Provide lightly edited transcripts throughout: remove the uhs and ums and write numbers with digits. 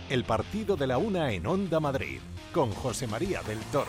El partido de la una en Onda Madrid, con José María del Toro.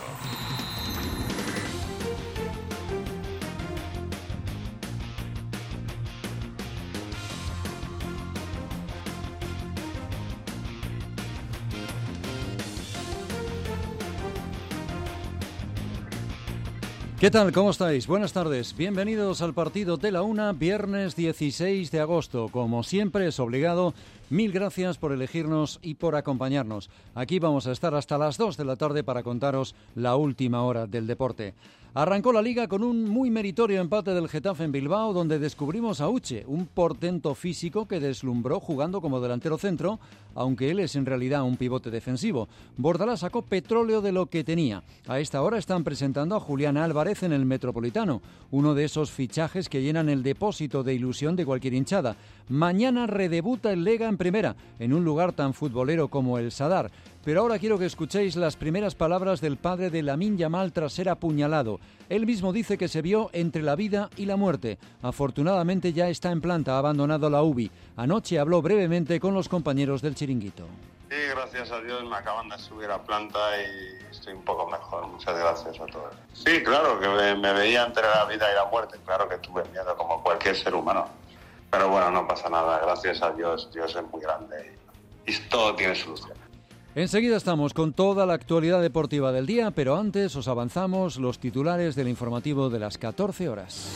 ¿Qué tal? ¿Cómo estáis? Buenas tardes. Bienvenidos al partido de la una, viernes 16 de agosto. Como siempre es obligado, mil gracias por elegirnos y por acompañarnos. Aquí vamos a estar hasta las 2 de la tarde para contaros la última hora del deporte. Arrancó la Liga con un muy meritorio empate del Getafe en Bilbao, donde descubrimos a Uche, un portento físico que deslumbró jugando como delantero centro, aunque él es en realidad un pivote defensivo. Bordalás sacó petróleo de lo que tenía. A esta hora están presentando a Julián Álvarez en el Metropolitano, uno de esos fichajes que llenan el depósito de ilusión de cualquier hinchada. Mañana redebuta el Lega en primera, en un lugar tan futbolero como el Sadar. Pero ahora quiero que escuchéis las primeras palabras del padre de Lamine Yamal tras ser apuñalado. Él mismo dice que se vio entre la vida y la muerte. Afortunadamente ya está en planta, ha abandonado la UBI. Anoche habló brevemente con los compañeros del chiringuito. Sí, gracias a Dios me acaban de subir a planta y estoy un poco mejor. Muchas gracias a todos. Sí, claro, que me veía entre la vida y la muerte. Claro que tuve miedo, como cualquier ser humano. Pero bueno, no pasa nada. Gracias a Dios, Dios es muy grande y todo tiene solución. Enseguida estamos con toda la actualidad deportiva del día, pero antes os avanzamos los titulares del informativo de las 14 horas.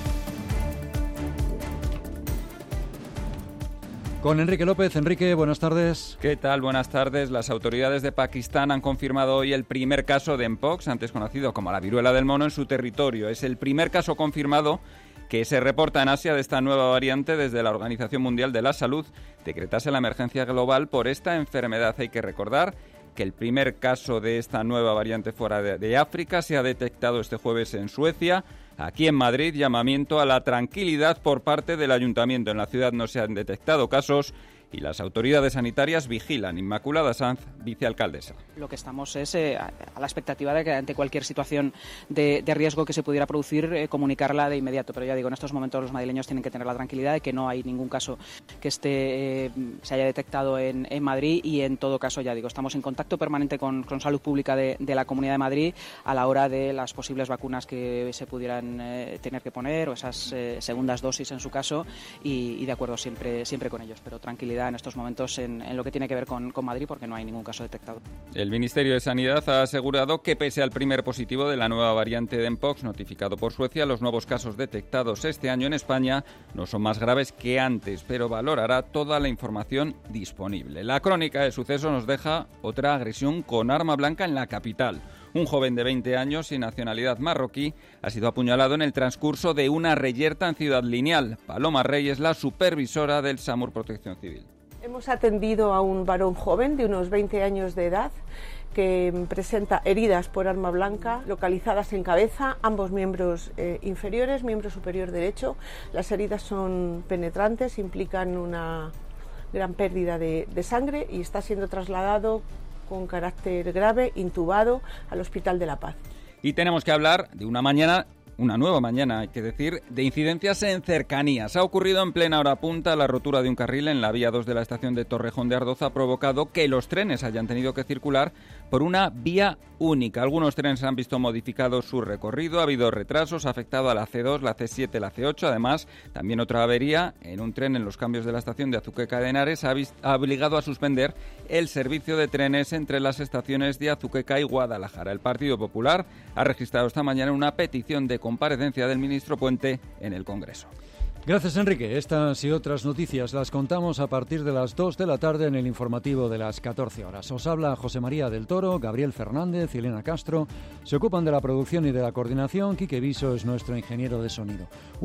Con Enrique López. Enrique, buenas tardes. ¿Qué tal? Buenas tardes. Las autoridades de Pakistán han confirmado hoy el primer caso de Mpox, antes conocido como la viruela del mono, en su territorio. Es el primer caso confirmado que se reporta en Asia de esta nueva variante desde la Organización Mundial de la Salud decretase la emergencia global por esta enfermedad. Hay que recordar que el primer caso de esta nueva variante fuera de África se ha detectado este jueves en Suecia. Aquí en Madrid, llamamiento a la tranquilidad por parte del Ayuntamiento. En la ciudad no se han detectado casos y las autoridades sanitarias vigilan. Inmaculada Sanz, vicealcaldesa. Lo que estamos es a la expectativa de que ante cualquier situación de riesgo que se pudiera producir, comunicarla de inmediato. Pero ya digo, en estos momentos los madrileños tienen que tener la tranquilidad de que no hay ningún caso que se haya detectado en Madrid y en todo caso, ya digo, estamos en contacto permanente con Salud Pública de la Comunidad de Madrid a la hora de las posibles vacunas que se pudieran tener que poner o esas segundas dosis en su caso y de acuerdo siempre con ellos. Pero tranquilidad en estos momentos en lo que tiene que ver con Madrid porque no hay ningún caso detectado. El Ministerio de Sanidad ha asegurado que pese al primer positivo de la nueva variante de Mpox notificado por Suecia, los nuevos casos detectados este año en España no son más graves que antes, pero valorará toda la información disponible. La crónica de sucesos nos deja otra agresión con arma blanca en la capital. Un joven de 20 años y nacionalidad marroquí ha sido apuñalado en el transcurso de una reyerta en Ciudad Lineal. Paloma Rey es la supervisora del SAMUR Protección Civil. Hemos atendido a un varón joven de unos 20 años de edad que presenta heridas por arma blanca localizadas en cabeza, ambos miembros inferiores, miembro superior derecho. Las heridas son penetrantes, implican una gran pérdida de sangre y está siendo trasladado con carácter grave, intubado al Hospital de la Paz. Y tenemos que hablar de una nueva mañana, hay que decir, de incidencias en cercanías. Ha ocurrido en plena hora punta la rotura de un carril en la vía 2 de la estación de Torrejón de Ardoz, ha provocado que los trenes hayan tenido que circular por una vía única. Algunos trenes han visto modificado su recorrido, ha habido retrasos, ha afectado a la C2, la C7, la C8. Además, también otra avería en un tren en los cambios de la estación de Azuqueca de Henares ha obligado a suspender el servicio de trenes entre las estaciones de Azuqueca y Guadalajara. El Partido Popular ha registrado esta mañana una petición de comparecencia del ministro Puente en el Congreso. Gracias, Enrique. Estas y otras noticias las contamos a partir de las 2 de la tarde en el informativo de las 14 horas. Os habla José María del Toro, Gabriel Fernández y Elena Castro. Se ocupan de la producción y de la coordinación. Quique Viso es nuestro ingeniero de sonido.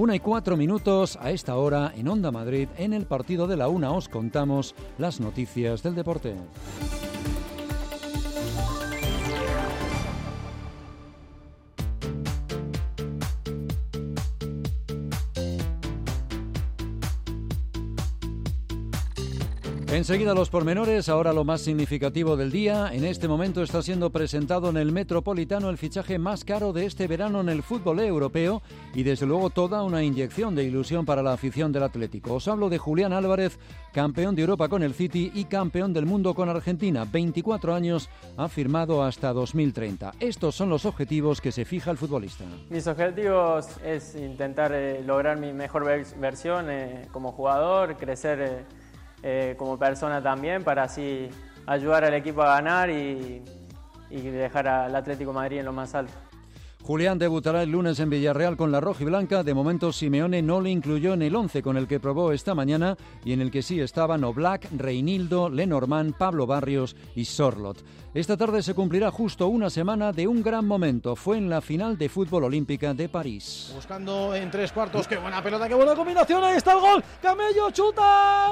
1:04 a esta hora en Onda Madrid. En el partido de la una os contamos las noticias del deporte. Enseguida los pormenores, ahora lo más significativo del día. En este momento está siendo presentado en el Metropolitano el fichaje más caro de este verano en el fútbol europeo y desde luego toda una inyección de ilusión para la afición del Atlético. Os hablo de Julián Álvarez, campeón de Europa con el City y campeón del mundo con Argentina. 24 años, ha firmado hasta 2030. Estos son los objetivos que se fija el futbolista. Mis objetivos es intentar lograr mi mejor versión como jugador, crecer como persona también, para así ayudar al equipo a ganar y dejar al Atlético de Madrid en lo más alto. Julián debutará el lunes en Villarreal con la rojiblanca. De momento Simeone no le incluyó en el 11 con el que probó esta mañana y en el que sí estaban Oblak, Reinildo, Lenormand, Pablo Barrios y Sorloth. Esta tarde se cumplirá justo una semana de un gran momento. Fue en la final de fútbol olímpica de París. Buscando en 3/4, qué buena pelota, qué buena combinación, ahí está el gol. Camello chuta.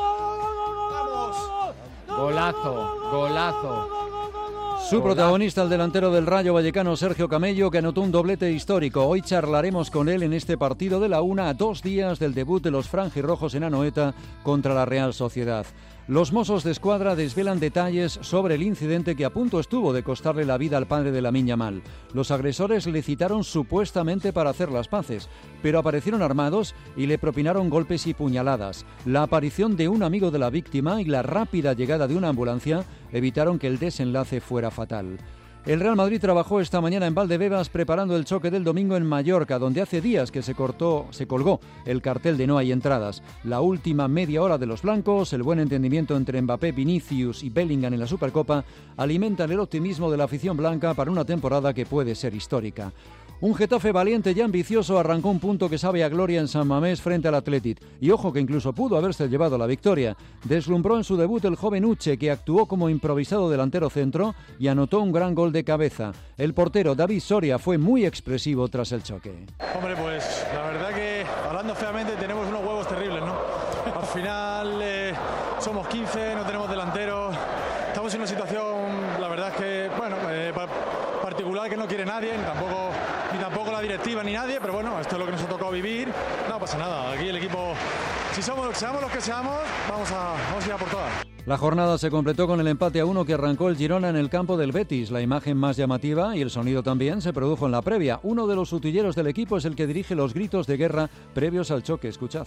Golazo. Su protagonista, el delantero del Rayo Vallecano, Sergio Camello, que anotó un doblete histórico. Hoy charlaremos con él en este partido de la una, a 2 días del debut de los franjirrojos en Anoeta contra la Real Sociedad. Los Mossos de Escuadra desvelan detalles sobre el incidente que a punto estuvo de costarle la vida al padre de Lamine Yamal. Los agresores le citaron supuestamente para hacer las paces, pero aparecieron armados y le propinaron golpes y puñaladas. La aparición de un amigo de la víctima y la rápida llegada de una ambulancia evitaron que el desenlace fuera fatal. El Real Madrid trabajó esta mañana en Valdebebas preparando el choque del domingo en Mallorca, donde hace días que se colgó el cartel de no hay entradas. La última media hora de los blancos, el buen entendimiento entre Mbappé, Vinicius y Bellingham en la Supercopa, alimentan el optimismo de la afición blanca para una temporada que puede ser histórica. Un Getafe valiente y ambicioso arrancó un punto que sabe a gloria en San Mamés frente al Athletic. Y ojo que incluso pudo haberse llevado la victoria. Deslumbró en su debut el joven Uche, que actuó como improvisado delantero centro y anotó un gran gol de cabeza. El portero David Soria fue muy expresivo tras el choque. Hombre, pues la verdad que, hablando feamente, tenemos unos huevos terribles, ¿no? Al final somos 15, no tenemos delantero. Estamos en una situación, la verdad es que, bueno, particular, que no quiere nadie, ni tampoco la directiva ni nadie, pero bueno, esto es lo que nos ha tocado vivir. No pasa nada, aquí el equipo, seamos los que seamos, vamos a ir a por todas. La jornada se completó con el empate a 1 que arrancó el Girona en el campo del Betis. La imagen más llamativa y el sonido también se produjo en la previa. Uno de los utilleros del equipo es el que dirige los gritos de guerra previos al choque. Escuchad.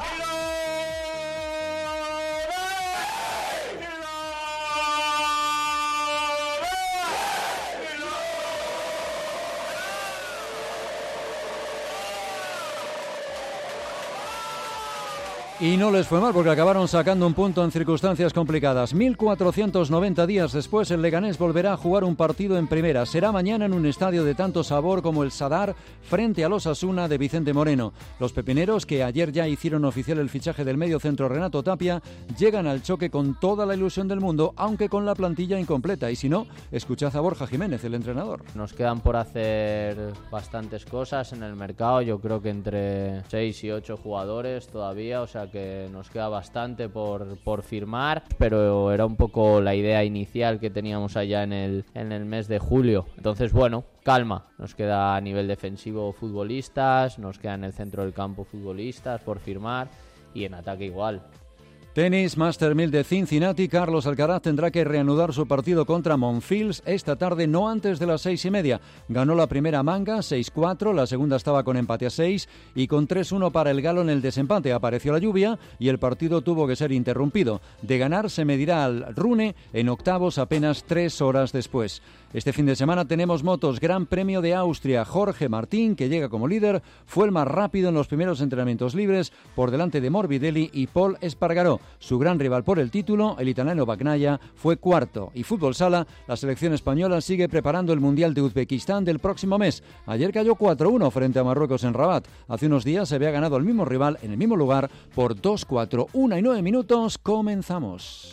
Y no les fue mal porque acabaron sacando un punto en circunstancias complicadas. 1490 días después, el Leganés volverá a jugar un partido en primera. Será mañana en un estadio de tanto sabor como el Sadar, frente al Osasuna de Vicente Moreno. Los pepineros, que ayer ya hicieron oficial el fichaje del mediocentro Renato Tapia, llegan al choque con toda la ilusión del mundo, aunque con la plantilla incompleta. Y si no, escuchad a Borja Jiménez, el entrenador. Nos quedan por hacer bastantes cosas en el mercado. Yo creo que entre 6 y 8 jugadores todavía, o sea que nos queda bastante por firmar, pero era un poco la idea inicial que teníamos allá en el mes de julio. Entonces, bueno, calma, nos queda a nivel defensivo futbolistas, nos queda en el centro del campo futbolistas por firmar y en ataque igual. Tenis, Master 1000 de Cincinnati. Carlos Alcaraz tendrá que reanudar su partido contra Monfils esta tarde, no antes de las 6:30. Ganó la primera manga, 6-4, la segunda estaba con empate a 6 y con 3-1 para el galo en el desempate. Apareció la lluvia y el partido tuvo que ser interrumpido. De ganar se medirá al Rune en octavos apenas 3 horas después. Este fin de semana tenemos motos, Gran Premio de Austria. Jorge Martín, que llega como líder, fue el más rápido en los primeros entrenamientos libres, por delante de Morbidelli y Paul Espargaró. Su gran rival por el título, el italiano Bagnaia, fue cuarto. Y fútbol sala, la selección española sigue preparando el Mundial de Uzbekistán del próximo mes. Ayer cayó 4-1 frente a Marruecos en Rabat. Hace unos días se había ganado el mismo rival en el mismo lugar por 2-4. 1 y 9 minutos, comenzamos.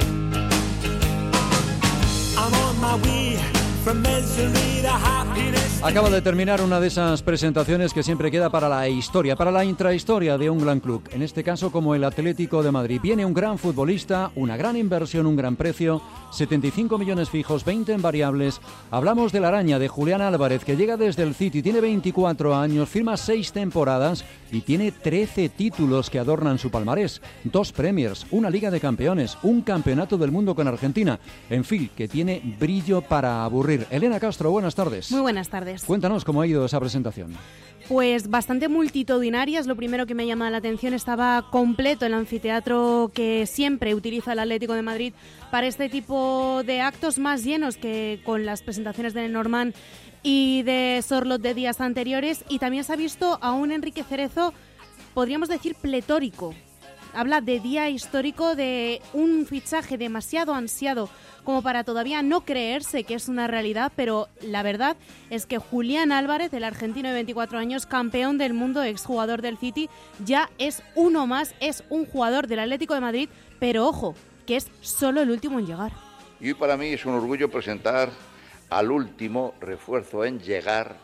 I'm on my way from misery to happiness. Acaba de terminar una de esas presentaciones que siempre queda para la historia, para la intrahistoria de un gran club, en este caso como el Atlético de Madrid. Viene un gran futbolista, una gran inversión, un gran precio, 75 millones fijos, 20 en variables. Hablamos de la araña de Julián Álvarez, que llega desde el City, tiene 24 años, firma 6 temporadas y tiene 13 títulos que adornan su palmarés. 2 Premiers, una Liga de Campeones, un Campeonato del Mundo con Argentina. En fin, que tiene brillo para aburrir. Elena Castro, buenas tardes. Muy buenas tardes. Cuéntanos cómo ha ido esa presentación. Pues bastante multitudinaria, es lo primero que me llama la atención. Estaba completo el anfiteatro que siempre utiliza el Atlético de Madrid para este tipo de actos, más llenos que con las presentaciones de Norman y de Sorloth de días anteriores. Y también se ha visto a un Enrique Cerezo, podríamos decir, pletórico. Habla de día histórico, de un fichaje demasiado ansiado como para todavía no creerse que es una realidad, pero la verdad es que Julián Álvarez, el argentino de 24 años, campeón del mundo, exjugador del City, ya es uno más, es un jugador del Atlético de Madrid, pero ojo, que es solo el último en llegar. Y hoy para mí es un orgullo presentar al último refuerzo en llegar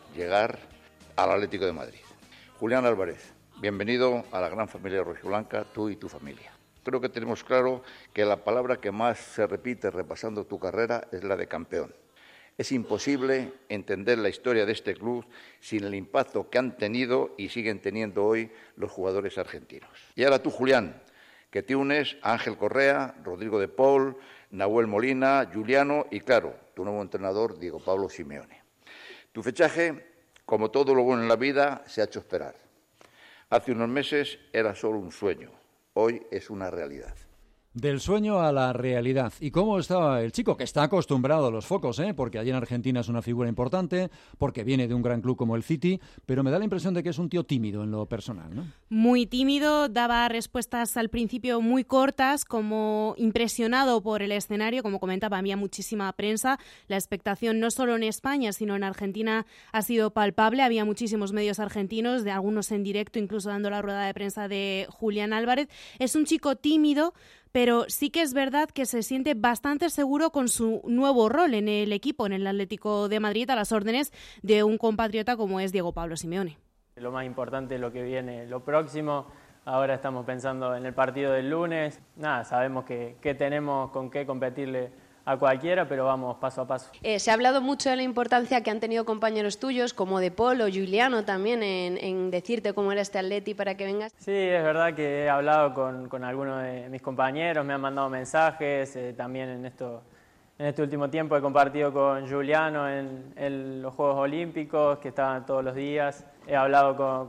al Atlético de Madrid. Julián Álvarez, bienvenido a la gran familia rojiblanca, tú y tu familia. Creo que tenemos claro que la palabra que más se repite repasando tu carrera es la de campeón. Es imposible entender la historia de este club sin el impacto que han tenido y siguen teniendo hoy los jugadores argentinos. Y ahora tú, Julián, que te unes a Ángel Correa, Rodrigo de Paul, Nahuel Molina, Juliano y, claro, tu nuevo entrenador, Diego Pablo Simeone. Tu fichaje, como todo lo bueno en la vida, se ha hecho esperar. Hace unos meses era solo un sueño. Hoy es una realidad. Del sueño a la realidad. ¿Y cómo está el chico? Que está acostumbrado a los focos, porque allí en Argentina es una figura importante, porque viene de un gran club como el City, pero me da la impresión de que es un tío tímido en lo personal, ¿no? Muy tímido, daba respuestas al principio muy cortas, como impresionado por el escenario, como comentaba, había muchísima prensa, la expectación no solo en España, sino en Argentina ha sido palpable, había muchísimos medios argentinos, de algunos en directo, incluso dando la rueda de prensa de Julián Álvarez. Es un chico tímido, pero sí que es verdad que se siente bastante seguro con su nuevo rol en el equipo, en el Atlético de Madrid, a las órdenes de un compatriota como es Diego Pablo Simeone. Lo más importante es lo que viene, lo próximo. Ahora estamos pensando en el partido del lunes. Sabemos que tenemos con qué competirle a cualquiera, pero vamos paso a paso. Se ha hablado mucho de la importancia que han tenido compañeros tuyos, como De Paul o Juliano también, en decirte cómo era este Atleti para que vengas. Sí, es verdad que he hablado con algunos de mis compañeros, me han mandado mensajes, también en este último tiempo he compartido con Juliano en los Juegos Olímpicos, que estaban todos los días. He hablado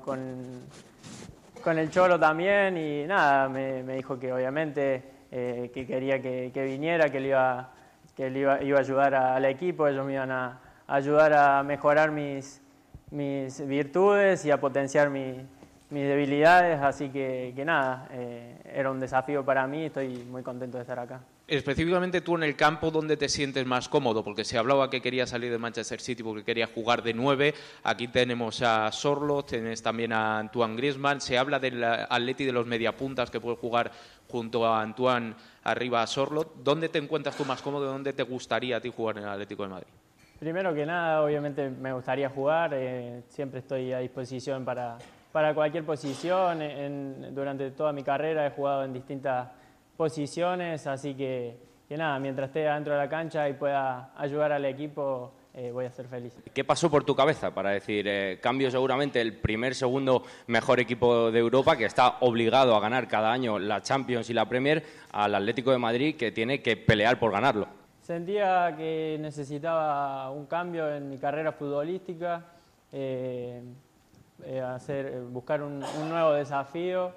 con el Cholo también y me dijo que obviamente que quería que viniera, que le iba a ayudar al equipo, ellos me iban a ayudar a mejorar mis virtudes y a potenciar mis debilidades, así que era un desafío para mí, estoy muy contento de estar acá. Específicamente tú en el campo, ¿dónde te sientes más cómodo? Porque se hablaba que quería salir de Manchester City porque quería jugar de 9, aquí tenemos a Sorloth, tienes también a Antoine Griezmann, se habla del Atleti de los mediapuntas que puede jugar junto a Antoine arriba a Sorloth. ¿Dónde te encuentras tú más cómodo? ¿Dónde te gustaría a ti jugar en el Atlético de Madrid? Primero que nada, obviamente me gustaría jugar, siempre estoy a disposición para cualquier posición. Durante toda mi carrera he jugado en distintas posiciones, así que mientras esté adentro de la cancha y pueda ayudar al equipo, voy a ser feliz. ¿Qué pasó por tu cabeza para decir, cambio seguramente el segundo mejor equipo de Europa, que está obligado a ganar cada año la Champions y la Premier, al Atlético de Madrid, que tiene que pelear por ganarlo? Sentía que necesitaba un cambio en mi carrera futbolística, buscar un nuevo desafío.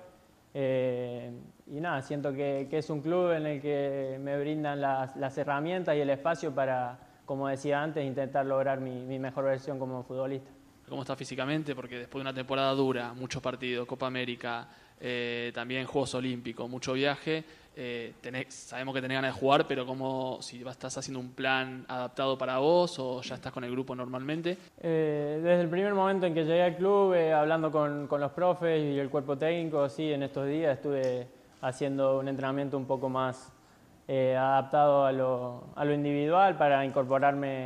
Siento que es un club en el que me brindan las herramientas y el espacio para, como decía antes, intentar lograr mi mejor versión como futbolista. ¿Cómo está físicamente? Porque después de una temporada dura, muchos partidos, Copa América, también Juegos Olímpicos, mucho viaje, sabemos que tenés ganas de jugar, pero si estás haciendo un plan adaptado para vos o ya estás con el grupo normalmente. Desde el primer momento en que llegué al club, hablando con los profes y el cuerpo técnico, sí, en estos días estuve haciendo un entrenamiento un poco más adaptado a lo individual para incorporarme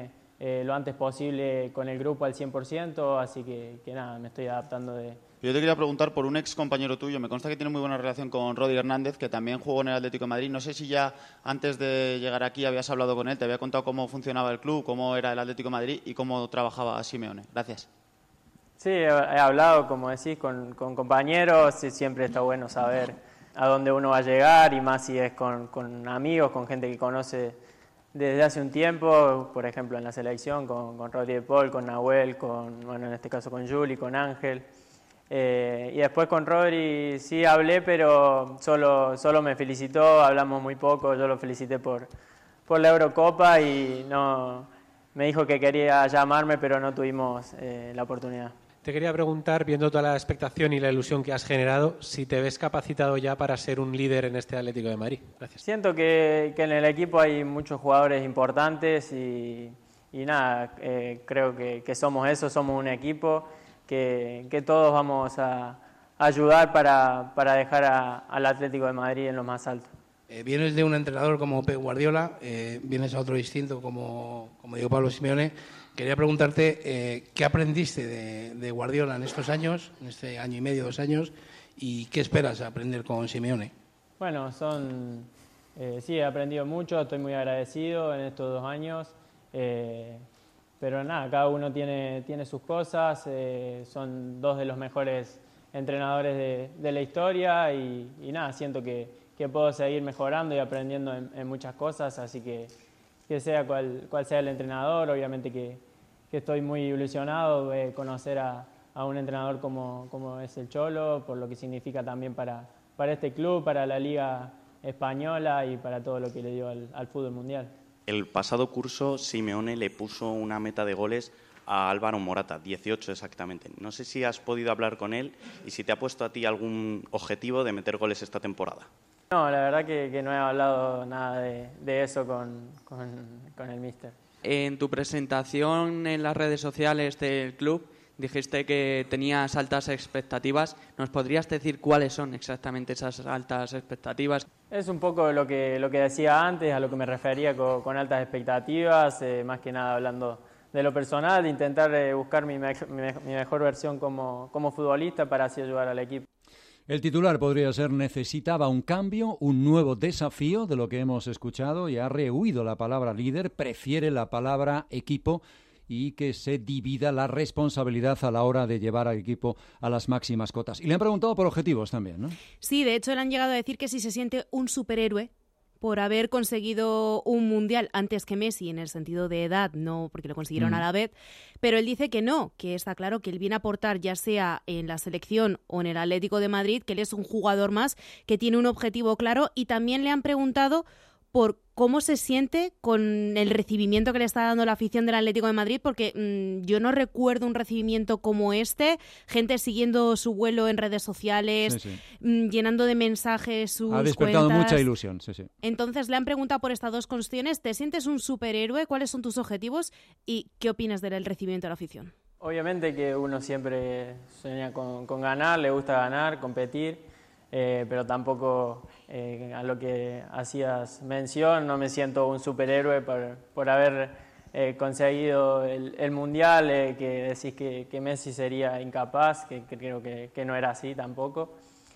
lo antes posible con el grupo al 100%, así que nada, me estoy adaptando de... Yo te quería preguntar por un ex compañero tuyo. Me consta que tiene muy buena relación con Rodri Hernández, que también jugó en el Atlético de Madrid. No sé si ya antes de llegar aquí habías hablado con él, te había contado cómo funcionaba el club, cómo era el Atlético de Madrid y cómo trabajaba Simeone. Gracias. Sí, he hablado, como decís, con compañeros. Sí, siempre está bueno saber a dónde uno va a llegar, y más si es con amigos, con gente que conoce desde hace un tiempo, por ejemplo en la selección, con Rodri de Paul, con Nahuel, bueno, en este caso con Juli, con Ángel. Y después con Rodri sí hablé, pero solo me felicitó, hablamos muy poco, yo lo felicité por la Eurocopa y no me dijo que quería llamarme, pero no tuvimos la oportunidad. Te quería preguntar, viendo toda la expectación y la ilusión que has generado, si te ves capacitado ya para ser un líder en este Atlético de Madrid. Gracias. Siento que en el equipo hay muchos jugadores importantes y nada, creo que somos eso, somos un equipo que todos vamos a ayudar para dejar al Atlético de Madrid en lo más alto. Vienes de un entrenador como Pep Guardiola, vienes a otro distinto como Diego Pablo Simeone. Quería preguntarte qué aprendiste de Guardiola en estos años, en este año y medio, 2 años, y qué esperas aprender con Simeone. Bueno, sí, he aprendido mucho, estoy muy agradecido en estos 2 años. Pero nada, cada uno tiene sus cosas, son 2 de los mejores entrenadores de la historia y nada, siento que puedo seguir mejorando y aprendiendo en muchas cosas, así que sea cual sea el entrenador, obviamente que estoy muy ilusionado de conocer a un entrenador como es el Cholo, por lo que significa también para este club, para la Liga Española y para todo lo que le dio al fútbol mundial. El pasado curso Simeone le puso una meta de goles a Álvaro Morata, 18 exactamente. No sé si has podido hablar con él y si te ha puesto a ti algún objetivo de meter goles esta temporada. No, la verdad que no he hablado nada de eso con el míster. En tu presentación en las redes sociales del club dijiste que tenías altas expectativas. ¿Nos podrías decir cuáles son exactamente esas altas expectativas? Es un poco lo que decía antes, a lo que me refería con altas expectativas, más que nada hablando de lo personal, de intentar buscar mi mejor versión como futbolista para así ayudar al equipo. El titular podría ser: necesitaba un cambio, un nuevo desafío, de lo que hemos escuchado, y ha rehuido la palabra líder, prefiere la palabra equipo y que se divida la responsabilidad a la hora de llevar al equipo a las máximas cotas. Y le han preguntado por objetivos también, ¿no? Sí, de hecho le han llegado a decir que si se siente un superhéroe por haber conseguido un mundial antes que Messi, en el sentido de edad, no porque lo consiguieron a la vez, pero él dice que no, que está claro que él viene a aportar, ya sea en la selección o en el Atlético de Madrid, que él es un jugador más, que tiene un objetivo claro, y también le han preguntado por cómo se siente con el recibimiento que le está dando la afición del Atlético de Madrid, porque yo no recuerdo un recibimiento como este, gente siguiendo su vuelo en redes sociales, llenando de mensajes sus cuentas. Ha despertado mucha ilusión, sí. Entonces le han preguntado por estas 2 cuestiones: ¿te sientes un superhéroe? ¿Cuáles son tus objetivos? ¿Y qué opinas del recibimiento de la afición? Obviamente que uno siempre sueña con ganar, le gusta ganar, competir. Pero tampoco a lo que hacías mención, no me siento un superhéroe por haber conseguido el Mundial, que decís que Messi sería incapaz, que creo que no era así tampoco.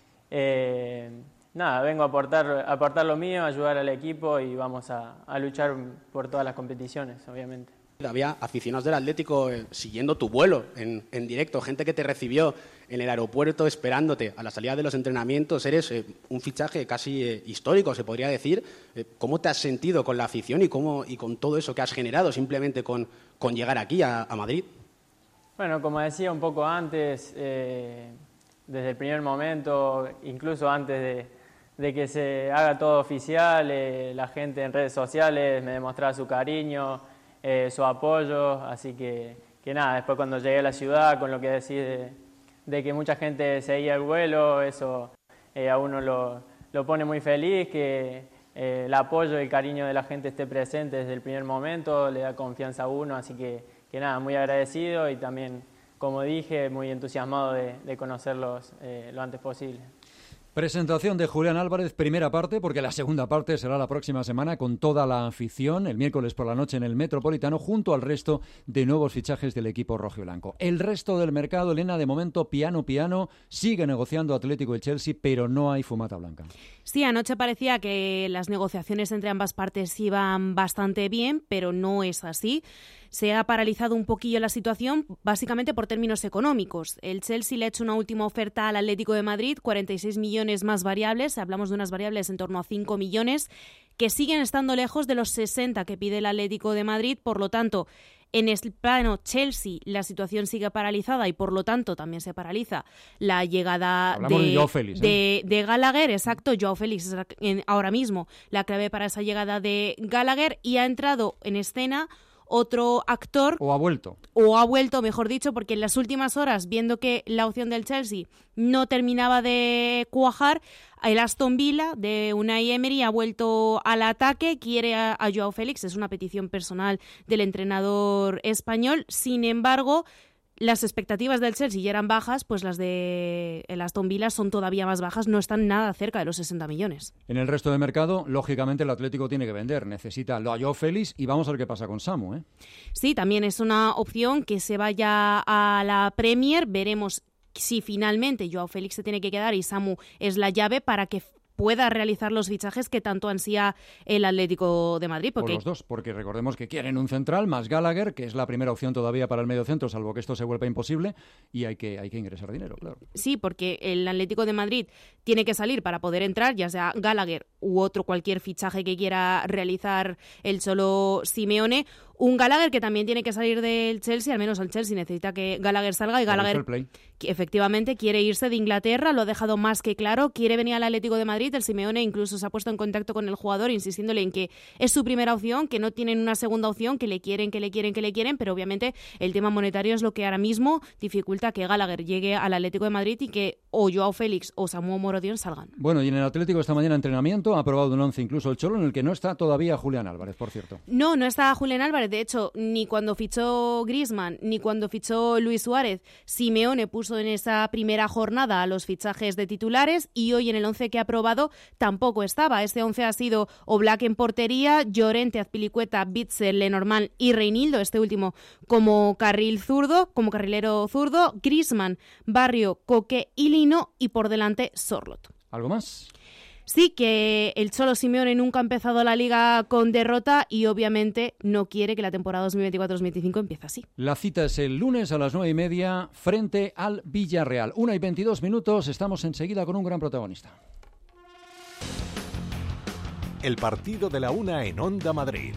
Nada, vengo a aportar lo mío, ayudar al equipo y vamos a luchar por todas las competiciones, obviamente. Había aficionados del Atlético siguiendo tu vuelo en directo, gente que te recibió en el aeropuerto esperándote a la salida de los entrenamientos. Eres un fichaje casi histórico, se podría decir. ¿Cómo te has sentido con la afición y con todo eso que has generado simplemente con llegar aquí a Madrid? Bueno, como decía un poco antes, desde el primer momento, incluso antes de que se haga todo oficial, la gente en redes sociales me demostraba su cariño, su apoyo, así que nada, después cuando llegué a la ciudad, con lo que decís de que mucha gente seguía el vuelo, eso a uno lo pone muy feliz, que el apoyo y el cariño de la gente esté presente desde el primer momento, le da confianza a uno, así que nada, muy agradecido y también, como dije, muy entusiasmado de conocerlos lo antes posible. Presentación de Julián Álvarez, primera parte, porque la segunda parte será la próxima semana con toda la afición, el miércoles por la noche en el Metropolitano, junto al resto de nuevos fichajes del equipo rojiblanco. El resto del mercado, Elena, de momento piano, sigue negociando Atlético y Chelsea, pero no hay fumata blanca. Sí, anoche parecía que las negociaciones entre ambas partes iban bastante bien, pero no es así. Se ha paralizado un poquillo la situación, básicamente por términos económicos. El Chelsea le ha hecho una última oferta al Atlético de Madrid, 46 millones más variables, hablamos de unas variables en torno a 5 millones, que siguen estando lejos de los 60 que pide el Atlético de Madrid, por lo tanto, en el plano Chelsea la situación sigue paralizada y por lo tanto también se paraliza la llegada de Joao Félix, de Gallagher. Exacto, Joao Félix es ahora mismo la clave para esa llegada de Gallagher, y ha entrado en escena otro actor. O ha vuelto, mejor dicho, porque en las últimas horas, viendo que la opción del Chelsea no terminaba de cuajar, el Aston Villa de Unai Emery ha vuelto al ataque, quiere a Joao Félix, es una petición personal del entrenador español. Sin embargo, las expectativas del Chelsea ya eran bajas, pues las de el Aston Villa son todavía más bajas, no están nada cerca de los 60 millones. En el resto del mercado, lógicamente el Atlético tiene que vender, necesita a Joao Félix y vamos a ver qué pasa con Samu, ¿eh? Sí, también es una opción que se vaya a la Premier, veremos si finalmente Joao Félix se tiene que quedar y Samu es la llave para que pueda realizar los fichajes que tanto ansía el Atlético de Madrid. Porque... O los dos, porque recordemos que quieren un central más Gallagher, que es la primera opción todavía para el mediocentro, salvo que esto se vuelva imposible, y hay que ingresar dinero, claro. Sí, porque el Atlético de Madrid tiene que salir para poder entrar, ya sea Gallagher u otro cualquier fichaje que quiera realizar el Cholo Simeone. Un Gallagher que también tiene que salir del Chelsea, al menos el Chelsea necesita que Gallagher salga, y Gallagher que efectivamente quiere irse de Inglaterra, lo ha dejado más que claro, quiere venir al Atlético de Madrid. El Simeone incluso se ha puesto en contacto con el jugador insistiéndole en que es su primera opción, que no tienen una segunda opción, que le quieren, pero obviamente el tema monetario es lo que ahora mismo dificulta que Gallagher llegue al Atlético de Madrid y que o Joao Félix o Samu Morodion salgan. Bueno, y en el Atlético esta mañana entrenamiento, ha aprobado un 11 incluso el Cholo, en el que no está todavía Julián Álvarez, por cierto. No está Julián Álvarez. De hecho, ni cuando fichó Griezmann, ni cuando fichó Luis Suárez, Simeone puso en esa primera jornada a los fichajes de titulares, y hoy en el 11 que ha aprobado tampoco estaba. Este 11 ha sido Oblak en portería, Llorente, Azpilicueta, Witsel, Lenormand y Reinildo, este último como carrilero zurdo, Griezmann, Barrio, Coque y Lino, y por delante Sorloth. ¿Algo más? Sí, que el Cholo Simeone nunca ha empezado la Liga con derrota y obviamente no quiere que la temporada 2024-2025 empiece así. La cita es el lunes a las 9:30 frente al Villarreal. 1:22, estamos enseguida con un gran protagonista. El partido de la una en Onda Madrid.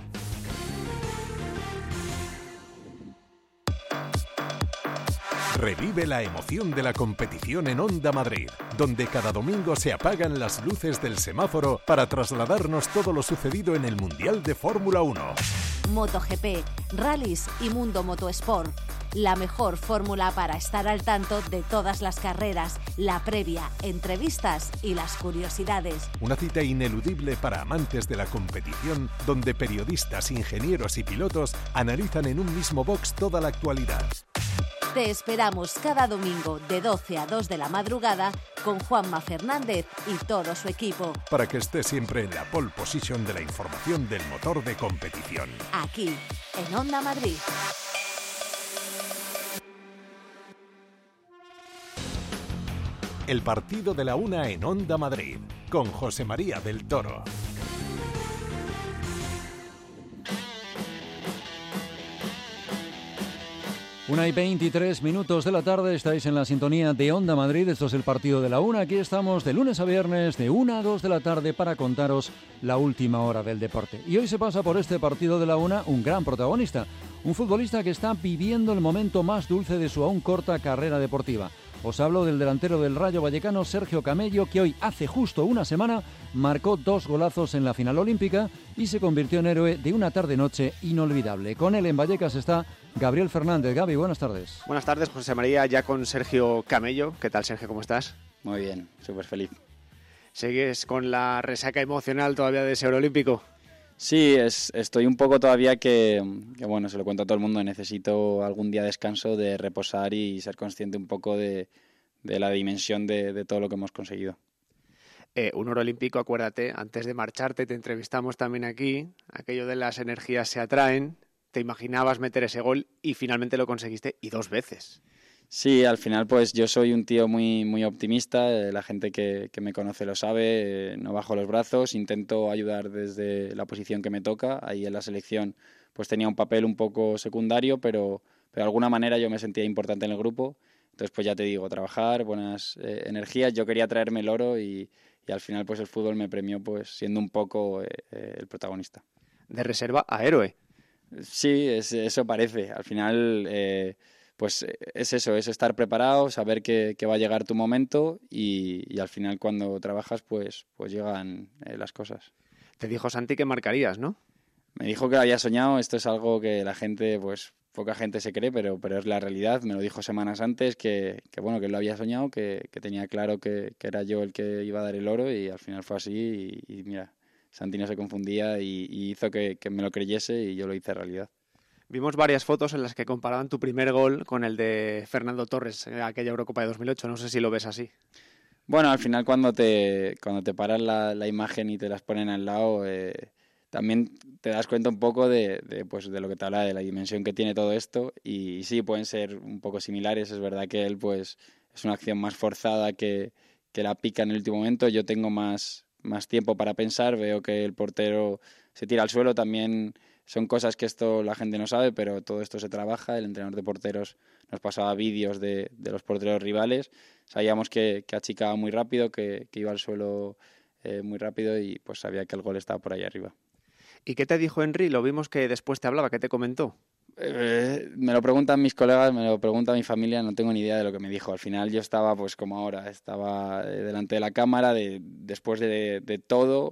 Revive la emoción de la competición en Onda Madrid, donde cada domingo se apagan las luces del semáforo para trasladarnos todo lo sucedido en el Mundial de Fórmula 1. MotoGP, rallies y Mundo Motosport. La mejor fórmula para estar al tanto de todas las carreras, la previa, entrevistas y las curiosidades. Una cita ineludible para amantes de la competición, donde periodistas, ingenieros y pilotos analizan en un mismo box toda la actualidad. Te esperamos cada domingo de 12 a 2 de la madrugada con Juanma Fernández y todo su equipo. Para que estés siempre en la pole position de la información del motor de competición. Aquí, en Onda Madrid. El partido de la una en Onda Madrid, con José María del Toro. Una y 23 minutos de la tarde, estáis en la sintonía de Onda Madrid, esto es el partido de la una, aquí estamos de lunes a viernes de 1 a 2 de la tarde para contaros la última hora del deporte. Y hoy se pasa por este partido de la una un gran protagonista, un futbolista que está viviendo el momento más dulce de su aún corta carrera deportiva. Os hablo del delantero del Rayo Vallecano, Sergio Camello, que hoy, hace justo una semana, marcó 2 golazos en la final olímpica y se convirtió en héroe de una tarde-noche inolvidable. Con él en Vallecas está Gabriel Fernández. Gaby, buenas tardes. Buenas tardes, José María, ya con Sergio Camello. ¿Qué tal, Sergio? ¿Cómo estás? Muy bien, súper feliz. ¿Sigues con la resaca emocional todavía de ese oro olímpico? Sí, estoy un poco todavía que bueno, se lo cuento a todo el mundo, necesito algún día de descanso, de reposar y ser consciente un poco de la dimensión de todo lo que hemos conseguido. Un oro olímpico, acuérdate, antes de marcharte te entrevistamos también aquí, aquello de las energías se atraen, te imaginabas meter ese gol y finalmente lo conseguiste, y 2 veces. Sí, al final pues yo soy un tío muy, muy optimista, la gente que me conoce lo sabe, no bajo los brazos, intento ayudar desde la posición que me toca. Ahí en la selección pues tenía un papel un poco secundario, pero de alguna manera yo me sentía importante en el grupo. Entonces pues ya te digo, trabajar, buenas energías, yo quería traerme el oro y al final pues el fútbol me premió pues siendo un poco el protagonista. De reserva a héroe. Sí, eso parece, al final... pues es eso, es estar preparado, saber que va a llegar tu momento y al final cuando trabajas pues llegan las cosas. Te dijo Santi que marcarías, ¿no? Me dijo que lo había soñado, esto es algo que la gente, pues poca gente se cree, pero es la realidad. Me lo dijo semanas antes que bueno, que él lo había soñado, que tenía claro que era yo el que iba a dar el oro y al final fue así y mira, Santi no se confundía y hizo que me lo creyese y yo lo hice realidad. Vimos varias fotos en las que comparaban tu primer gol con el de Fernando Torres en aquella Eurocopa de 2008. No sé si lo ves así. Bueno, al final cuando te paran la imagen y te las ponen al lado, también te das cuenta un poco de lo que te habla, de la dimensión que tiene todo esto. Y sí, pueden ser un poco similares. Es verdad que él pues es una acción más forzada que la pica en el último momento. Yo tengo más tiempo para pensar. Veo que el portero se tira al suelo también. Son cosas que esto la gente no sabe, pero todo esto se trabaja. El entrenador de porteros nos pasaba vídeos de los porteros rivales. Sabíamos que achicaba muy rápido, que iba al suelo muy rápido y pues sabía que el gol estaba por ahí arriba. ¿Y qué te dijo Henry? Lo vimos que después te hablaba. ¿Qué te comentó? Me lo preguntan mis colegas, me lo pregunta mi familia, no tengo ni idea de lo que me dijo. Al final yo estaba pues como ahora, estaba delante de la cámara, después de todo,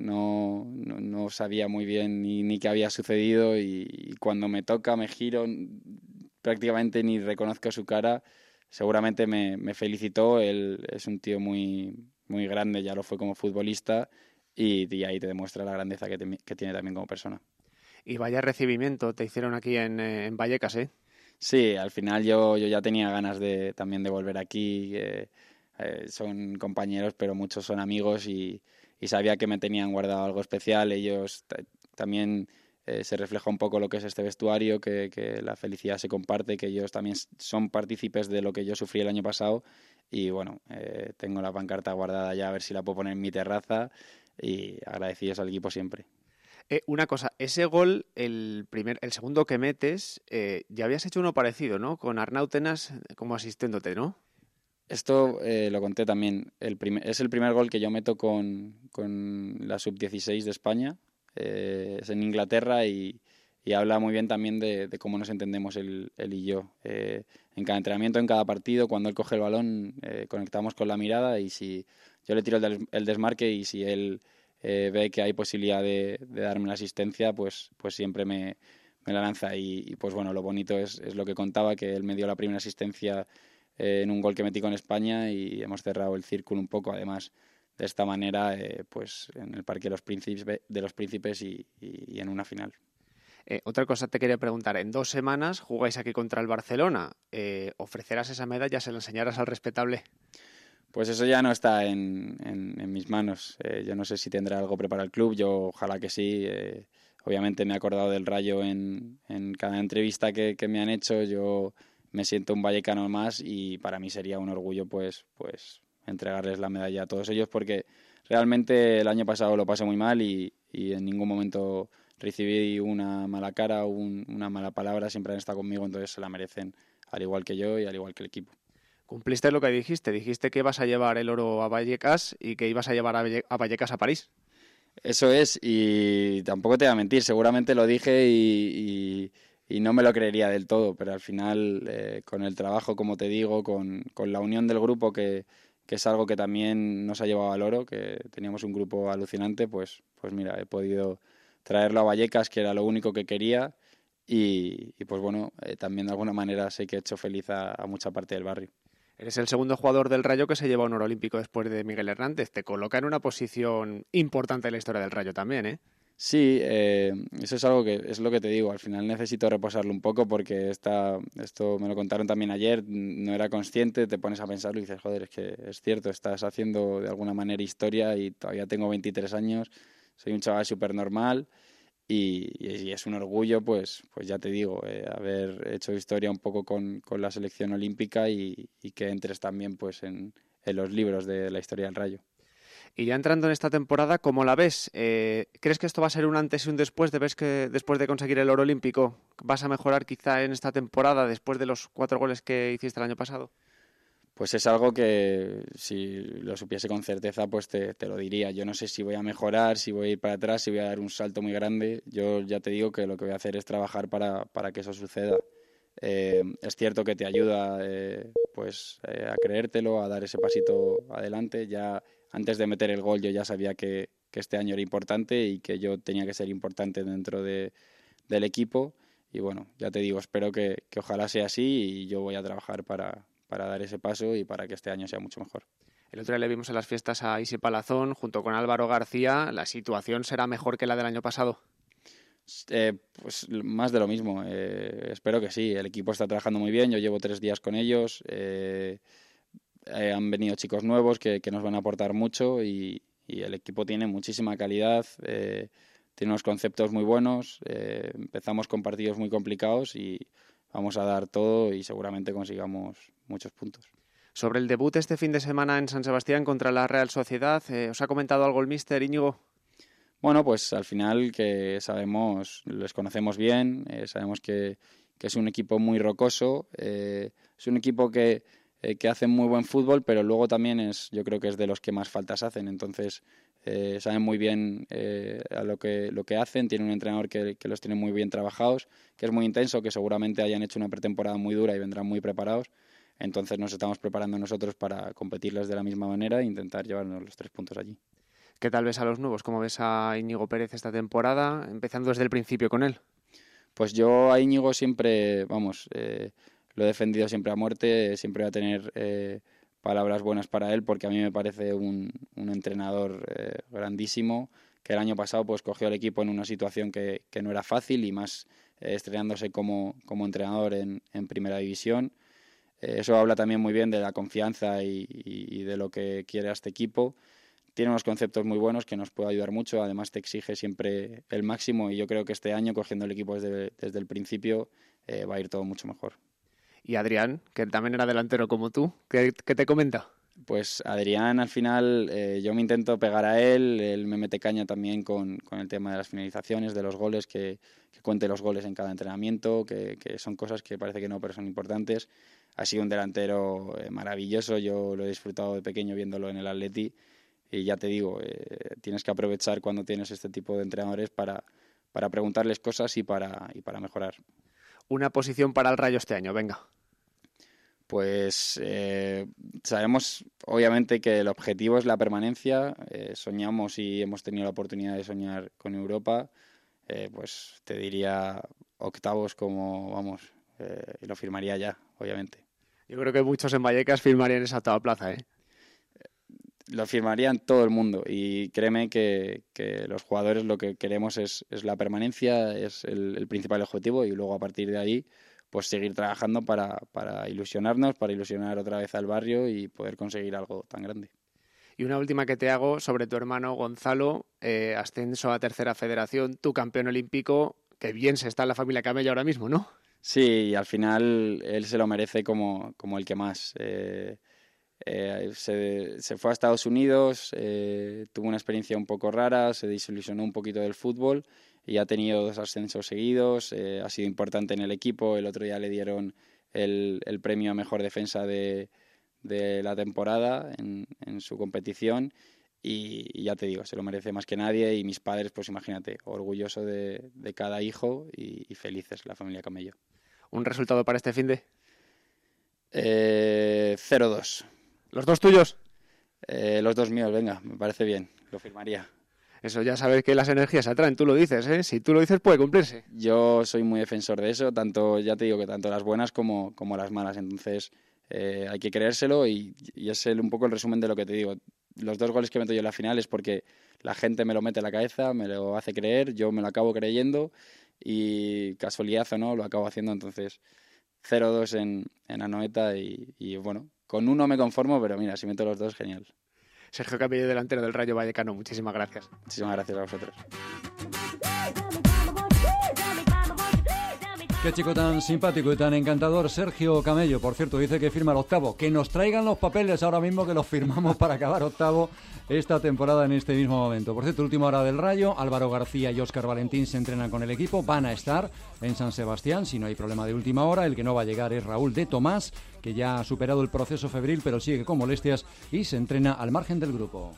no sabía muy bien ni qué había sucedido y cuando me toca, me giro, prácticamente ni reconozco su cara. Seguramente me felicitó, él es un tío muy, muy grande, ya lo fue como futbolista y ahí te demuestra la grandeza que tiene también como persona. Y vaya recibimiento te hicieron aquí en Vallecas, ¿eh? Sí, al final yo ya tenía ganas también de volver aquí. Son compañeros, pero muchos son amigos y sabía que me tenían guardado algo especial. Ellos también se refleja un poco lo que es este vestuario, que la felicidad se comparte, que ellos también son partícipes de lo que yo sufrí el año pasado. Y bueno, tengo la pancarta guardada ya, a ver si la puedo poner en mi terraza y agradecidos al equipo siempre. Una cosa, ese gol, el segundo que metes, ya habías hecho uno parecido, ¿no? Con Arnau Tenas como asistiéndote, ¿no? Esto lo conté también. Es el primer gol que yo meto con la sub-16 de España. Es en Inglaterra y habla muy bien también de cómo nos entendemos él y yo. En cada entrenamiento, en cada partido, cuando él coge el balón, conectamos con la mirada y si yo le tiro el desmarque y si él ve que hay posibilidad de darme la asistencia, pues siempre me la lanza y pues bueno, lo bonito es lo que contaba, que él me dio la primera asistencia en un gol que metí con España y hemos cerrado el círculo un poco, además de esta manera, pues en el Parque de los Príncipes y en una final. Otra cosa te quería preguntar, en 2 semanas jugáis aquí contra el Barcelona, ¿ofrecerás esa medalla, se la enseñarás al respetable? Pues eso ya no está en mis manos. Yo no sé si tendrá algo preparado el club, yo ojalá que sí. Obviamente me he acordado del Rayo en cada entrevista que me han hecho. Yo me siento un vallecano más y para mí sería un orgullo pues entregarles la medalla a todos ellos porque realmente el año pasado lo pasé muy mal y en ningún momento recibí una mala cara o una mala palabra. Siempre han estado conmigo, entonces se la merecen al igual que yo y al igual que el equipo. Cumpliste lo que dijiste que ibas a llevar el oro a Vallecas y que ibas a llevar a Vallecas a París. Eso es, y tampoco te voy a mentir, seguramente lo dije y no me lo creería del todo, pero al final con el trabajo, como te digo, con la unión del grupo, que es algo que también nos ha llevado al oro, que teníamos un grupo alucinante, pues mira, he podido traerlo a Vallecas, que era lo único que quería, y pues bueno, también de alguna manera sé que he hecho feliz a mucha parte del barrio. Eres el segundo jugador del Rayo que se lleva un oro olímpico después de Miguel Hernández. Te coloca en una posición importante en la historia del Rayo también, ¿eh? Sí, eso es algo que es lo que te digo. Al final necesito reposarlo un poco porque esto me lo contaron también ayer, no era consciente, te pones a pensarlo y dices, joder, es que es cierto, estás haciendo de alguna manera historia y todavía tengo 23 años, soy un chaval súper normal y es un orgullo, pues ya te digo, haber hecho historia un poco con la selección olímpica y que entres también pues en los libros de la historia del Rayo. Y ya entrando en esta temporada, ¿cómo la ves? ¿Crees que esto va a ser un antes y un después? ¿Ves que después de conseguir el oro olímpico vas a mejorar quizá en esta temporada después de los 4 goles que hiciste el año pasado? Pues es algo que si lo supiese con certeza pues te lo diría. Yo no sé si voy a mejorar, si voy a ir para atrás, si voy a dar un salto muy grande. Yo ya te digo que lo que voy a hacer es trabajar para que eso suceda. Es cierto que te ayuda a creértelo, a dar ese pasito adelante. Ya antes de meter el gol yo ya sabía que este año era importante y que yo tenía que ser importante dentro del equipo. Y bueno, ya te digo, espero que ojalá sea así y yo voy a trabajar para dar ese paso y para que este año sea mucho mejor. El otro día le vimos en las fiestas a Isi Palazón junto con Álvaro García. ¿La situación será mejor que la del año pasado? Pues más de lo mismo. Espero que sí. El equipo está trabajando muy bien. Yo llevo 3 días con ellos. Han venido chicos nuevos que nos van a aportar mucho y el equipo tiene muchísima calidad. Tiene unos conceptos muy buenos. Empezamos con partidos muy complicados y vamos a dar todo y seguramente consigamos muchos puntos. Sobre el debut este fin de semana en San Sebastián contra la Real Sociedad, ¿os ha comentado algo el míster, Íñigo? Bueno, pues al final que les conocemos bien, sabemos que es un equipo muy rocoso, es un equipo que hace muy buen fútbol, pero luego también yo creo que es de los que más faltas hacen, entonces saben muy bien a lo que hacen, tienen un entrenador que los tiene muy bien trabajados, que es muy intenso, que seguramente hayan hecho una pretemporada muy dura y vendrán muy preparados, entonces nos estamos preparando nosotros para competirles de la misma manera e intentar llevarnos los 3 puntos allí. ¿Qué tal ves a los nuevos? ¿Cómo ves a Íñigo Pérez esta temporada, empezando desde el principio con él? Pues yo a Íñigo siempre, lo he defendido siempre a muerte, siempre voy a tener palabras buenas para él porque a mí me parece un entrenador grandísimo, que el año pasado pues cogió al equipo en una situación que no era fácil y más estrenándose como entrenador en primera división. Eso habla también muy bien de la confianza y de lo que quiere a este equipo. Tiene unos conceptos muy buenos que nos puede ayudar mucho, además te exige siempre el máximo y yo creo que este año, cogiendo el equipo desde el principio, va a ir todo mucho mejor. Y Adrián, que también era delantero como tú, ¿qué te comenta? Pues Adrián, al final, yo me intento pegar a él me mete caña también con el tema de las finalizaciones, de los goles, que cuente los goles en cada entrenamiento, que son cosas que parece que no, pero son importantes. Ha sido un delantero maravilloso, yo lo he disfrutado de pequeño viéndolo en el Atleti. Y ya te digo, tienes que aprovechar cuando tienes este tipo de entrenadores para preguntarles cosas y para mejorar. Una posición para el Rayo este año, venga. Pues sabemos obviamente que el objetivo es la permanencia. Soñamos y hemos tenido la oportunidad de soñar con Europa. Pues te diría octavos y lo firmaría ya, obviamente. Yo creo que muchos en Vallecas firmarían esa octava plaza, ¿eh? Lo firmarían todo el mundo y créeme que los jugadores lo que queremos es la permanencia, es el principal objetivo y luego a partir de ahí pues seguir trabajando para ilusionarnos, para ilusionar otra vez al barrio y poder conseguir algo tan grande. Y una última que te hago sobre tu hermano Gonzalo, ascenso a tercera federación, tu campeón olímpico, que bien se está en la familia Camello ahora mismo, ¿no? Sí, y al final él se lo merece como el que más. Se fue a Estados Unidos, tuvo una experiencia un poco rara, se desilusionó un poquito del fútbol y ha tenido 2 ascensos seguidos, ha sido importante en el equipo. El otro día le dieron el premio a mejor defensa de la temporada en su competición y ya te digo, se lo merece más que nadie y mis padres, pues imagínate, orgulloso de cada hijo y felices, la familia Camello. ¿Un resultado para este finde? 0-2. ¿Los 2 tuyos? Los 2 míos, venga, me parece bien, lo firmaría. Eso ya sabes que las energías se atraen, tú lo dices, ¿eh? Si tú lo dices puede cumplirse. Yo soy muy defensor de eso, ya te digo que tanto las buenas como las malas, entonces hay que creérselo y es un poco el resumen de lo que te digo. los 2 goles que meto yo en la final es porque la gente me lo mete en la cabeza, me lo hace creer, yo me lo acabo creyendo y casualidad o no, lo acabo haciendo. Entonces 0-2 en Anoeta y bueno, con uno me conformo, pero mira, si meto los 2, genial. Sergio Camello, delantero del Rayo Vallecano, muchísimas gracias. Muchísimas gracias a vosotros. Qué chico tan simpático y tan encantador, Sergio Camello. Por cierto, dice que firma el 8º. Que nos traigan los papeles ahora mismo, que los firmamos para acabar 8º esta temporada en este mismo momento. Por cierto, última hora del Rayo. Álvaro García y Óscar Valentín se entrenan con el equipo. Van a estar en San Sebastián, si no hay problema de última hora. El que no va a llegar es Raúl de Tomás, que ya ha superado el proceso febril, pero sigue con molestias y se entrena al margen del grupo.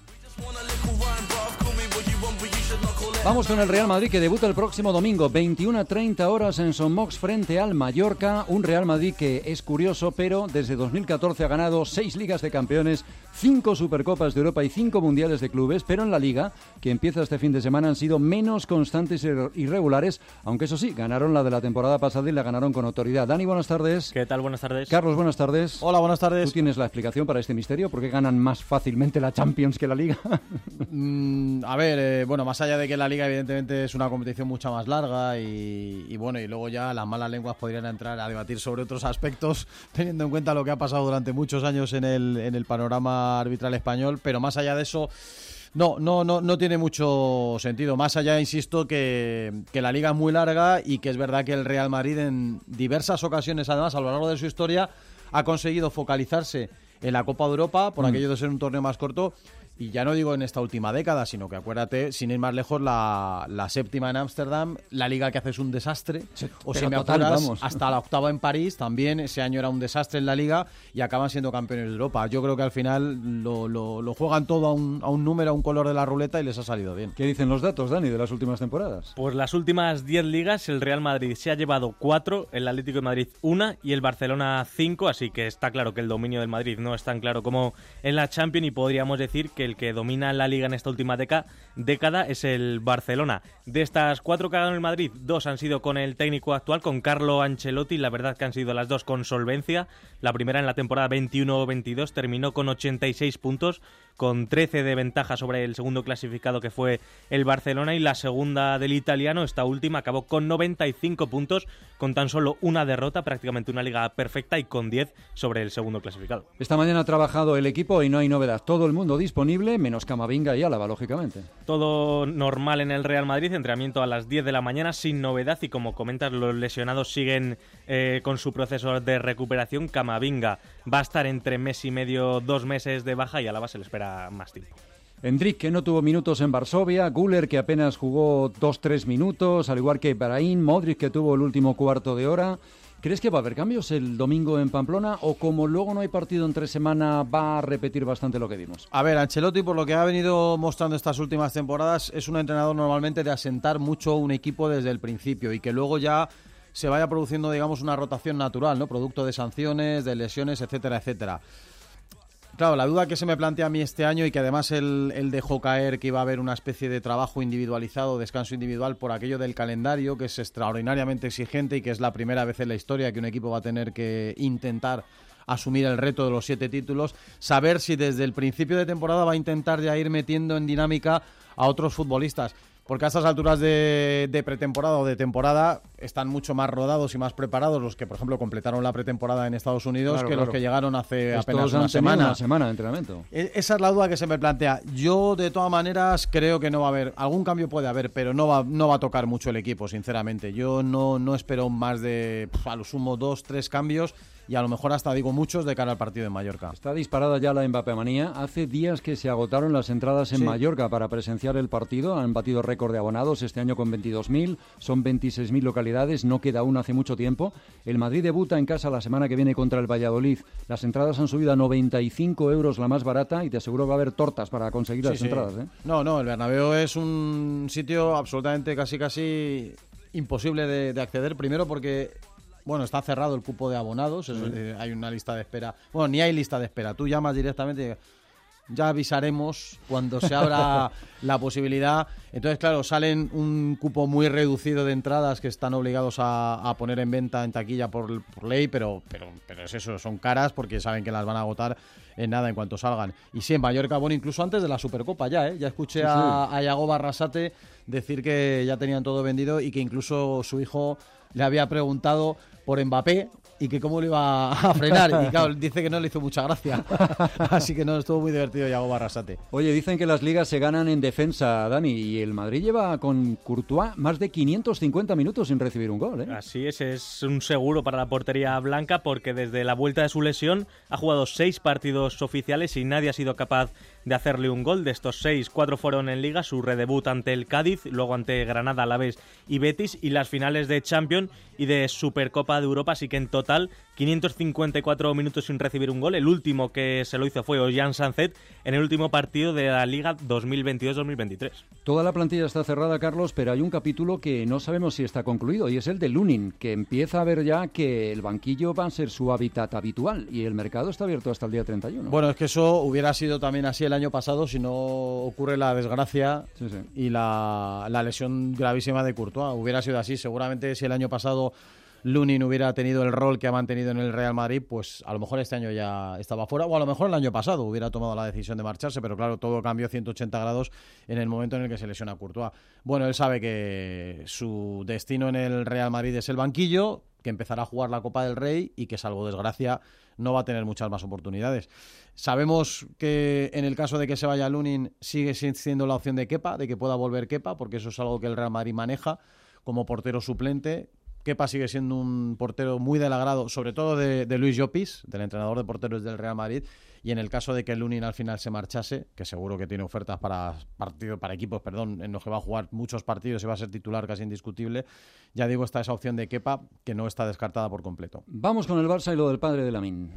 Vamos con el Real Madrid, que debuta el próximo domingo, 21:30 horas en Son Moix frente al Mallorca. Un Real Madrid que es curioso, pero desde 2014 ha ganado 6 Ligas de Campeones, 5 Supercopas de Europa y 5 Mundiales de Clubes, pero en la Liga, que empieza este fin de semana, han sido menos constantes e irregulares, aunque eso sí, ganaron la de la temporada pasada y la ganaron con autoridad. Dani, buenas tardes. ¿Qué tal? Buenas tardes. Carlos, buenas tardes. Hola, buenas tardes. ¿Tú tienes la explicación para este misterio? ¿Por qué ganan más fácilmente la Champions que la Liga? A ver, bueno, más allá de que la Liga evidentemente es una competición mucho más larga y bueno, y luego ya las malas lenguas podrían entrar a debatir sobre otros aspectos, teniendo en cuenta lo que ha pasado durante muchos años en el panorama arbitral español, pero más allá de eso no tiene mucho sentido. Más allá, insisto, que la Liga es muy larga y que es verdad que el Real Madrid en diversas ocasiones, además, a lo largo de su historia, ha conseguido focalizarse en la Copa de Europa por aquello de ser un torneo más corto. Y ya no digo en esta última década, sino que acuérdate, sin ir más lejos, la séptima en Ámsterdam, la Liga que hace es un desastre, o si me apuras, hasta la octava en París, también ese año era un desastre en la Liga y acaban siendo campeones de Europa. Yo creo que al final lo juegan todo a un número, a un color de la ruleta y les ha salido bien. ¿Qué dicen los datos, Dani, de las últimas temporadas? Pues las últimas 10 ligas, el Real Madrid se ha llevado 4, el Atlético de Madrid 1 y el Barcelona 5, así que está claro que el dominio del Madrid no es tan claro como en la Champions y podríamos decir que el que domina la Liga en esta última década es el Barcelona. De estas 4 que ha ganado el Madrid, 2 han sido con el técnico actual, con Carlo Ancelotti. La verdad que han sido las 2 con solvencia. La primera en la temporada 21-22 terminó con 86 puntos, con 13 de ventaja sobre el segundo clasificado que fue el Barcelona, y la segunda del italiano, esta última, acabó con 95 puntos, con tan solo una derrota, prácticamente una liga perfecta, y con 10 sobre el segundo clasificado. Esta mañana ha trabajado el equipo y no hay novedad. Todo el mundo disponible, menos Camavinga y Álava, lógicamente. Todo normal en el Real Madrid, entrenamiento a las 10 de la mañana, sin novedad, y como comentas, los lesionados siguen con su proceso de recuperación. Camavinga va a estar entre mes y medio, 2 meses de baja, y Álava se le espera más tiempo. Endrick, que no tuvo minutos en Varsovia, Güler, que apenas jugó 2-3 minutos, al igual que Brahim, Modric, que tuvo el último cuarto de hora. ¿Crees que va a haber cambios el domingo en Pamplona o como luego no hay partido entre semana va a repetir bastante lo que vimos? A ver, Ancelotti, por lo que ha venido mostrando estas últimas temporadas, es un entrenador normalmente de asentar mucho un equipo desde el principio y que luego ya se vaya produciendo, digamos, una rotación natural, ¿no? Producto de sanciones, de lesiones, etcétera, etcétera. Claro, la duda que se me plantea a mí este año, y que además él dejó caer que iba a haber una especie de trabajo individualizado, descanso individual por aquello del calendario, que es extraordinariamente exigente y que es la primera vez en la historia que un equipo va a tener que intentar asumir el reto de los 7 títulos, saber si desde el principio de temporada va a intentar ya ir metiendo en dinámica a otros futbolistas. Porque a estas alturas de pretemporada o de temporada están mucho más rodados y más preparados los que, por ejemplo, completaron la pretemporada en Estados Unidos los que llegaron hace apenas una semana. Una semana de entrenamiento. Esa es la duda que se me plantea. Yo, de todas maneras, creo que no va a haber. Algún cambio puede haber, pero no va a tocar mucho el equipo, sinceramente. Yo no espero más de, a lo sumo, 2-3 cambios. Y a lo mejor hasta digo muchos de cara al partido en Mallorca. Está disparada ya la Mbappémanía. Hace días que se agotaron las entradas en Mallorca para presenciar el partido. Han batido récord de abonados este año con 22.000. Son 26.000 localidades. No queda una hace mucho tiempo. El Madrid debuta en casa la semana que viene contra el Valladolid. Las entradas han subido a 95 euros la más barata y te aseguro que va a haber tortas para conseguir las entradas. No, el Bernabéu es un sitio absolutamente casi imposible de acceder. Primero porque... Bueno, está cerrado el cupo de abonados, hay una lista de espera. Bueno, ni hay lista de espera. Tú llamas directamente ya avisaremos cuando se abra la posibilidad. Entonces, claro, salen un cupo muy reducido de entradas que están obligados a poner en venta en taquilla por ley, pero es eso, son caras porque saben que las van a agotar en nada en cuanto salgan. Y sí, en Mallorca, bueno, incluso antes de la Supercopa ya escuché a Yago Barrasate decir que ya tenían todo vendido y que incluso su hijo le había preguntado por Mbappé y que cómo lo iba a frenar. Y claro, dice que no le hizo mucha gracia. Así que no, estuvo muy divertido Yago Barrasate. Oye, dicen que las ligas se ganan en defensa, Dani, y el Madrid lleva con Courtois más de 550 minutos sin recibir un gol, ¿eh? Así es un seguro para la portería blanca porque desde la vuelta de su lesión ha jugado 6 partidos oficiales y nadie ha sido capaz de hacerle un gol. De estos 6, 4 fueron en Liga, su redebut ante el Cádiz, luego ante Granada, Alavés y Betis, y las finales de Champions y de Supercopa de Europa, así que en total 554 minutos sin recibir un gol. El último que se lo hizo fue Ollán Sancet en el último partido de la Liga 2022-2023. Toda la plantilla está cerrada, Carlos, pero hay un capítulo que no sabemos si está concluido y es el de Lunin, que empieza a ver ya que el banquillo va a ser su hábitat habitual y el mercado está abierto hasta el día 31. Bueno, es que eso hubiera sido también así el año pasado si no ocurre la desgracia y la lesión gravísima de Courtois. Hubiera sido así. Seguramente si el año pasado Lunin hubiera tenido el rol que ha mantenido en el Real Madrid, pues a lo mejor este año ya estaba fuera, o a lo mejor el año pasado hubiera tomado la decisión de marcharse, pero claro, todo cambió 180 grados en el momento en el que se lesiona Courtois. Bueno, él sabe que su destino en el Real Madrid es el banquillo, que empezará a jugar la Copa del Rey y que, salvo desgracia, no va a tener muchas más oportunidades. Sabemos que en el caso de que se vaya Lunin sigue siendo la opción de Kepa, de que pueda volver Kepa, porque eso es algo que el Real Madrid maneja como portero suplente. Kepa sigue siendo un portero muy del agrado, sobre todo de Luis Llopis, del entrenador de porteros del Real Madrid, y en el caso de que Lunin al final se marchase, que seguro que tiene ofertas para equipos, en los que va a jugar muchos partidos y va a ser titular casi indiscutible, ya digo, está esa opción de Kepa que no está descartada por completo. Vamos con el Barça y lo del padre de Lamine.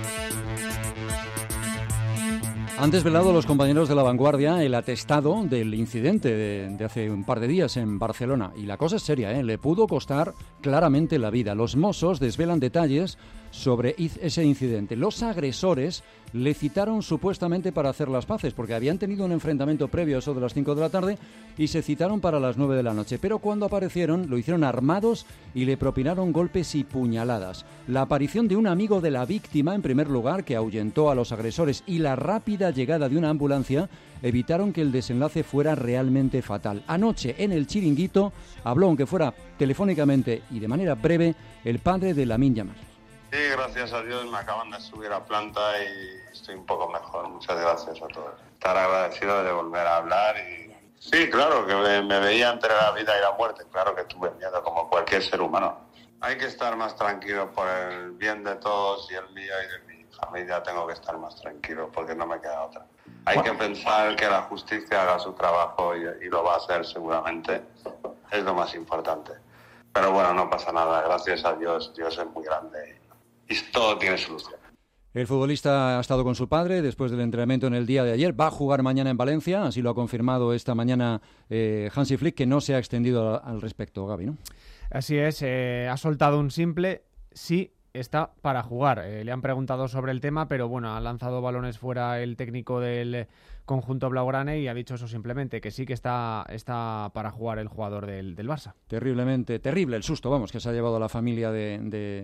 Han desvelado los compañeros de La Vanguardia el atestado del incidente de hace un par de días en Barcelona. Y la cosa es seria, ¿eh? Le pudo costar claramente la vida. Los Mossos desvelan detalles sobre ese incidente. Los agresores le citaron supuestamente para hacer las paces, porque habían tenido un enfrentamiento previo a eso de las 5 de la tarde y se citaron para las 9 de la noche. Pero cuando aparecieron, lo hicieron armados y le propinaron golpes y puñaladas. La aparición de un amigo de la víctima, en primer lugar, que ahuyentó a los agresores, y la rápida llegada de una ambulancia evitaron que el desenlace fuera realmente fatal. Anoche, en el Chiringuito, habló, aunque fuera telefónicamente y de manera breve, el padre de Lamine Yamal. Sí, gracias a Dios me acaban de subir a planta y estoy un poco mejor. Muchas gracias a todos. Estar agradecido de volver a hablar y... Sí, claro, que me veía entre la vida y la muerte. Claro que tuve miedo, como cualquier ser humano. Hay que estar más tranquilo por el bien de todos y el mío y de mi familia. Tengo que estar más tranquilo porque no me queda otra. Hay que pensar que la justicia haga su trabajo y lo va a hacer seguramente. Es lo más importante. Pero bueno, no pasa nada. Gracias a Dios. Dios es muy grande y todo tiene solución. El futbolista ha estado con su padre después del entrenamiento en el día de ayer. Va a jugar mañana en Valencia, así lo ha confirmado esta mañana Hansi Flick, que no se ha extendido al respecto, Gaby, ¿no? Así es, ha soltado un simple sí está para jugar. Le han preguntado sobre el tema, pero bueno, ha lanzado balones fuera el técnico del conjunto blaugrana y ha dicho eso simplemente, que sí que está para jugar el jugador del Barça. Terriblemente, terrible el susto, vamos, que se ha llevado a la familia de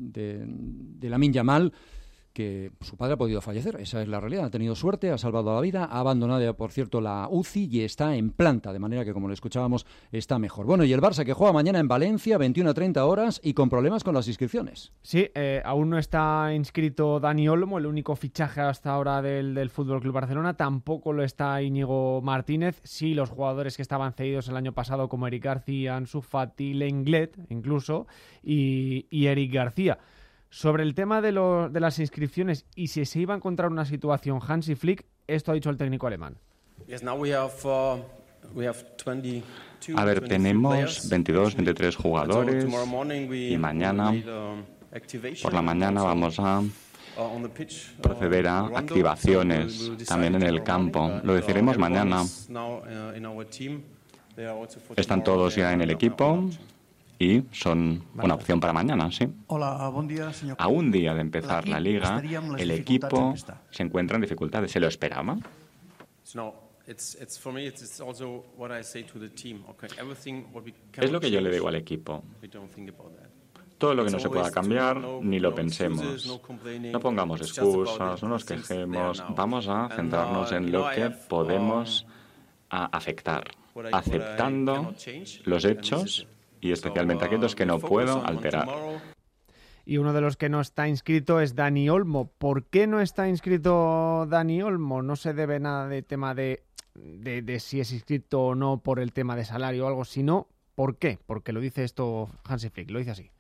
Lamine Yamal, que su padre ha podido fallecer, esa es la realidad. Ha tenido suerte, ha salvado la vida, ha abandonado, por cierto, la UCI y está en planta, de manera que, como lo escuchábamos, está mejor. Bueno, y el Barça que juega mañana en Valencia, 21 a 30 horas, y con problemas con las inscripciones. Sí, aún no está inscrito Dani Olmo, el único fichaje hasta ahora del FC Barcelona, tampoco lo está Íñigo Martínez, sí los jugadores que estaban cedidos el año pasado, como Eric García, Ansu Fati, Lenglet, incluso, y Eric García. Sobre el tema de las inscripciones y si se iba a encontrar una situación Hansi Flick, esto ha dicho el técnico alemán. A ver, tenemos 22, 23 jugadores y mañana, por la mañana, vamos a proceder a activaciones también en el campo. Lo deciremos mañana. Están todos ya en el equipo y son una opción para mañana, sí. Hola, buen día, señor. A un día de empezar la liga, el equipo se encuentra en dificultades. ¿Se lo esperaba? Es lo que yo le digo al equipo. Todo lo que no se pueda cambiar, ni lo pensemos. No pongamos excusas, no nos quejemos. Vamos a centrarnos en lo que podemos afectar, aceptando los hechos y especialmente aquellos que no puedo alterar. Y uno de los que no está inscrito es Dani Olmo. ¿Por qué no está inscrito Dani Olmo? No se debe nada de tema de si es inscrito o no por el tema de salario o algo, sino ¿por qué? Porque lo dice esto Hansi Flick, lo dice así.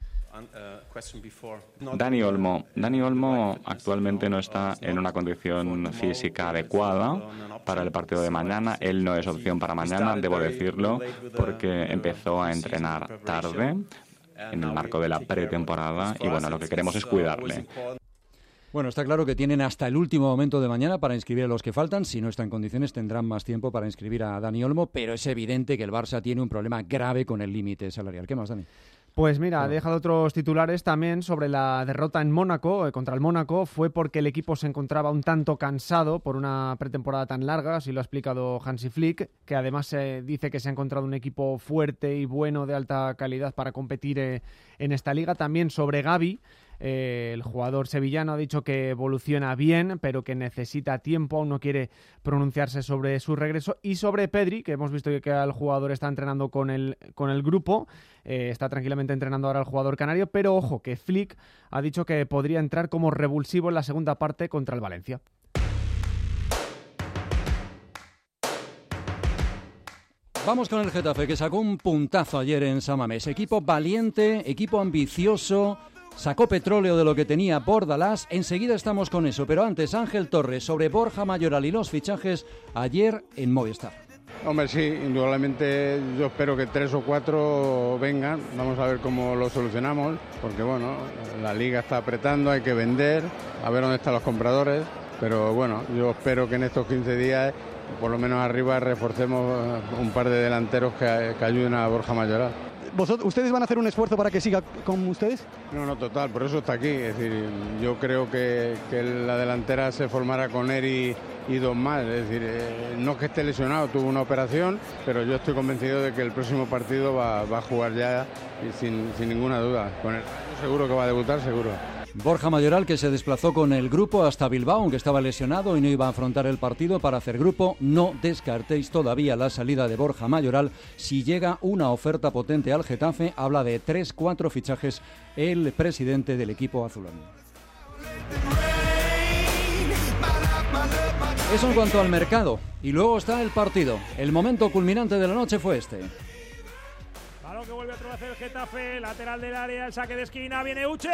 Dani Olmo actualmente no está en una condición física adecuada para el partido de mañana. Él no es opción para mañana, debo decirlo, porque empezó a entrenar tarde en el marco de la pretemporada y bueno, lo que queremos es cuidarle. Bueno, está claro que tienen hasta el último momento de mañana para inscribir a los que faltan. Si no está en condiciones, tendrán más tiempo para inscribir a Dani Olmo, pero es evidente que el Barça tiene un problema grave con el límite salarial. ¿Qué más, Dani? Pues mira, ha dejado otros titulares también sobre la derrota en Mónaco, contra el Mónaco. Fue porque el equipo se encontraba un tanto cansado por una pretemporada tan larga, así lo ha explicado Hansi Flick, que además dice que se ha encontrado un equipo fuerte y bueno, de alta calidad para competir en esta liga. También sobre Gavi. El jugador sevillano ha dicho que evoluciona bien, pero que necesita tiempo, aún no quiere pronunciarse sobre su regreso. Y sobre Pedri, que hemos visto que el jugador está entrenando con el grupo, está tranquilamente entrenando ahora el jugador canario, pero ojo, que Flick ha dicho que podría entrar como revulsivo en la segunda parte contra el Valencia. Vamos con el Getafe, que sacó un puntazo ayer en San Mamés. Equipo valiente, equipo ambicioso. Sacó petróleo de lo que tenía Bordalás. Enseguida estamos con eso. Pero antes, Ángel Torres sobre Borja Mayoral y los fichajes ayer en Movistar. Hombre, sí, indudablemente yo espero que 3 o 4 vengan. Vamos a ver cómo lo solucionamos. Porque bueno, la liga está apretando, hay que vender. A ver dónde están los compradores. Pero bueno, yo espero que en estos 15 días, por lo menos arriba, reforcemos un par de delanteros que ayuden a Borja Mayoral. ¿Ustedes van a hacer un esfuerzo para que siga con ustedes? No, total, por eso está aquí. Es decir, yo creo que la delantera se formará con él y 2 más. Es decir, no es que esté lesionado, tuvo una operación, pero yo estoy convencido de que el próximo partido va a jugar ya y sin ninguna duda. Con él seguro que va a debutar, seguro. Borja Mayoral, que se desplazó con el grupo hasta Bilbao, aunque estaba lesionado y no iba a afrontar el partido para hacer grupo. No descartéis todavía la salida de Borja Mayoral. Si llega una oferta potente al Getafe, habla de 3-4 fichajes el presidente del equipo azulón. Eso en cuanto al mercado. Y luego está el partido. El momento culminante de la noche fue este. Que vuelve otra vez el Getafe, lateral del área, el saque de esquina, viene Uche.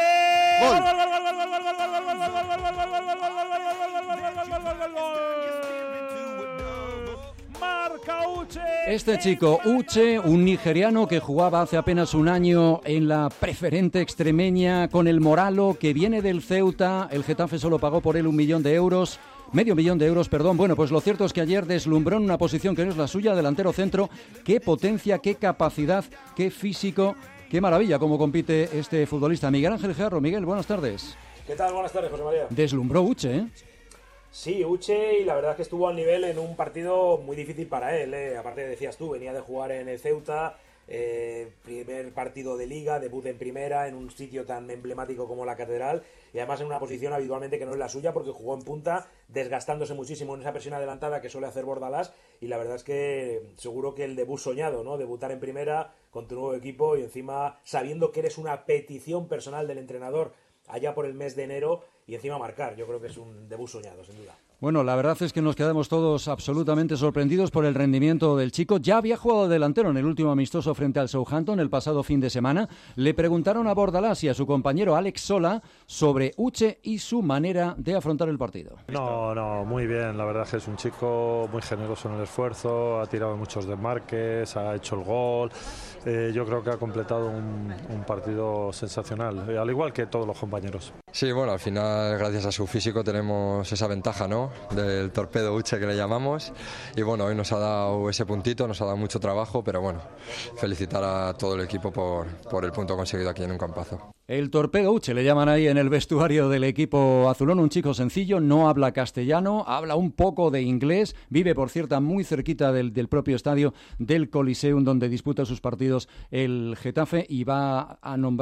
Marca Uche. Este chico, Uche, un nigeriano que jugaba hace apenas un año en la preferente extremeña con el Moralo, que viene del Ceuta. El Getafe solo pagó por él 1 millón de euros. Medio millón de euros, perdón. Bueno, pues lo cierto es que ayer deslumbró en una posición que no es la suya, delantero centro. Qué potencia, qué capacidad, qué físico, qué maravilla cómo compite este futbolista. Miguel Ángel Jarro. Miguel, buenas tardes. ¿Qué tal? Buenas tardes, José María. Deslumbró Uche, ¿eh? Sí, Uche, y la verdad es que estuvo al nivel en un partido muy difícil para él, ¿eh? Aparte decías tú, venía de jugar en el Ceuta, primer partido de Liga, debut en primera, en un sitio tan emblemático como la Catedral, y además en una posición habitualmente que no es la suya, porque jugó en punta, desgastándose muchísimo en esa presión adelantada que suele hacer Bordalás, y la verdad es que seguro que el debut soñado, ¿no? Debutar en primera con tu nuevo equipo y encima sabiendo que eres una petición personal del entrenador allá por el mes de enero y encima marcar. Yo creo que es un debut soñado, sin duda. Bueno, la verdad es que nos quedamos todos absolutamente sorprendidos por el rendimiento del chico. Ya había jugado delantero en el último amistoso frente al Southampton el pasado fin de semana. Le preguntaron a Bordalás y a su compañero Alex Sola sobre Uche y su manera de afrontar el partido. No, muy bien. La verdad es que es un chico muy generoso en el esfuerzo, ha tirado muchos desmarques, ha hecho el gol. Yo creo que ha completado un partido sensacional, al igual que todos los compañeros. Sí, bueno, al final gracias a su físico tenemos esa ventaja, ¿no? Del torpedo Uche que le llamamos, y bueno, hoy nos ha dado ese puntito, nos ha dado mucho trabajo, pero bueno, felicitar a todo el equipo por el punto conseguido aquí en un campazo. El torpedo Uche le llaman ahí en el vestuario del equipo azulón, un chico sencillo, no habla castellano, habla un poco de inglés, vive por cierto muy cerquita del propio estadio del Coliseum donde disputa sus partidos el Getafe, y va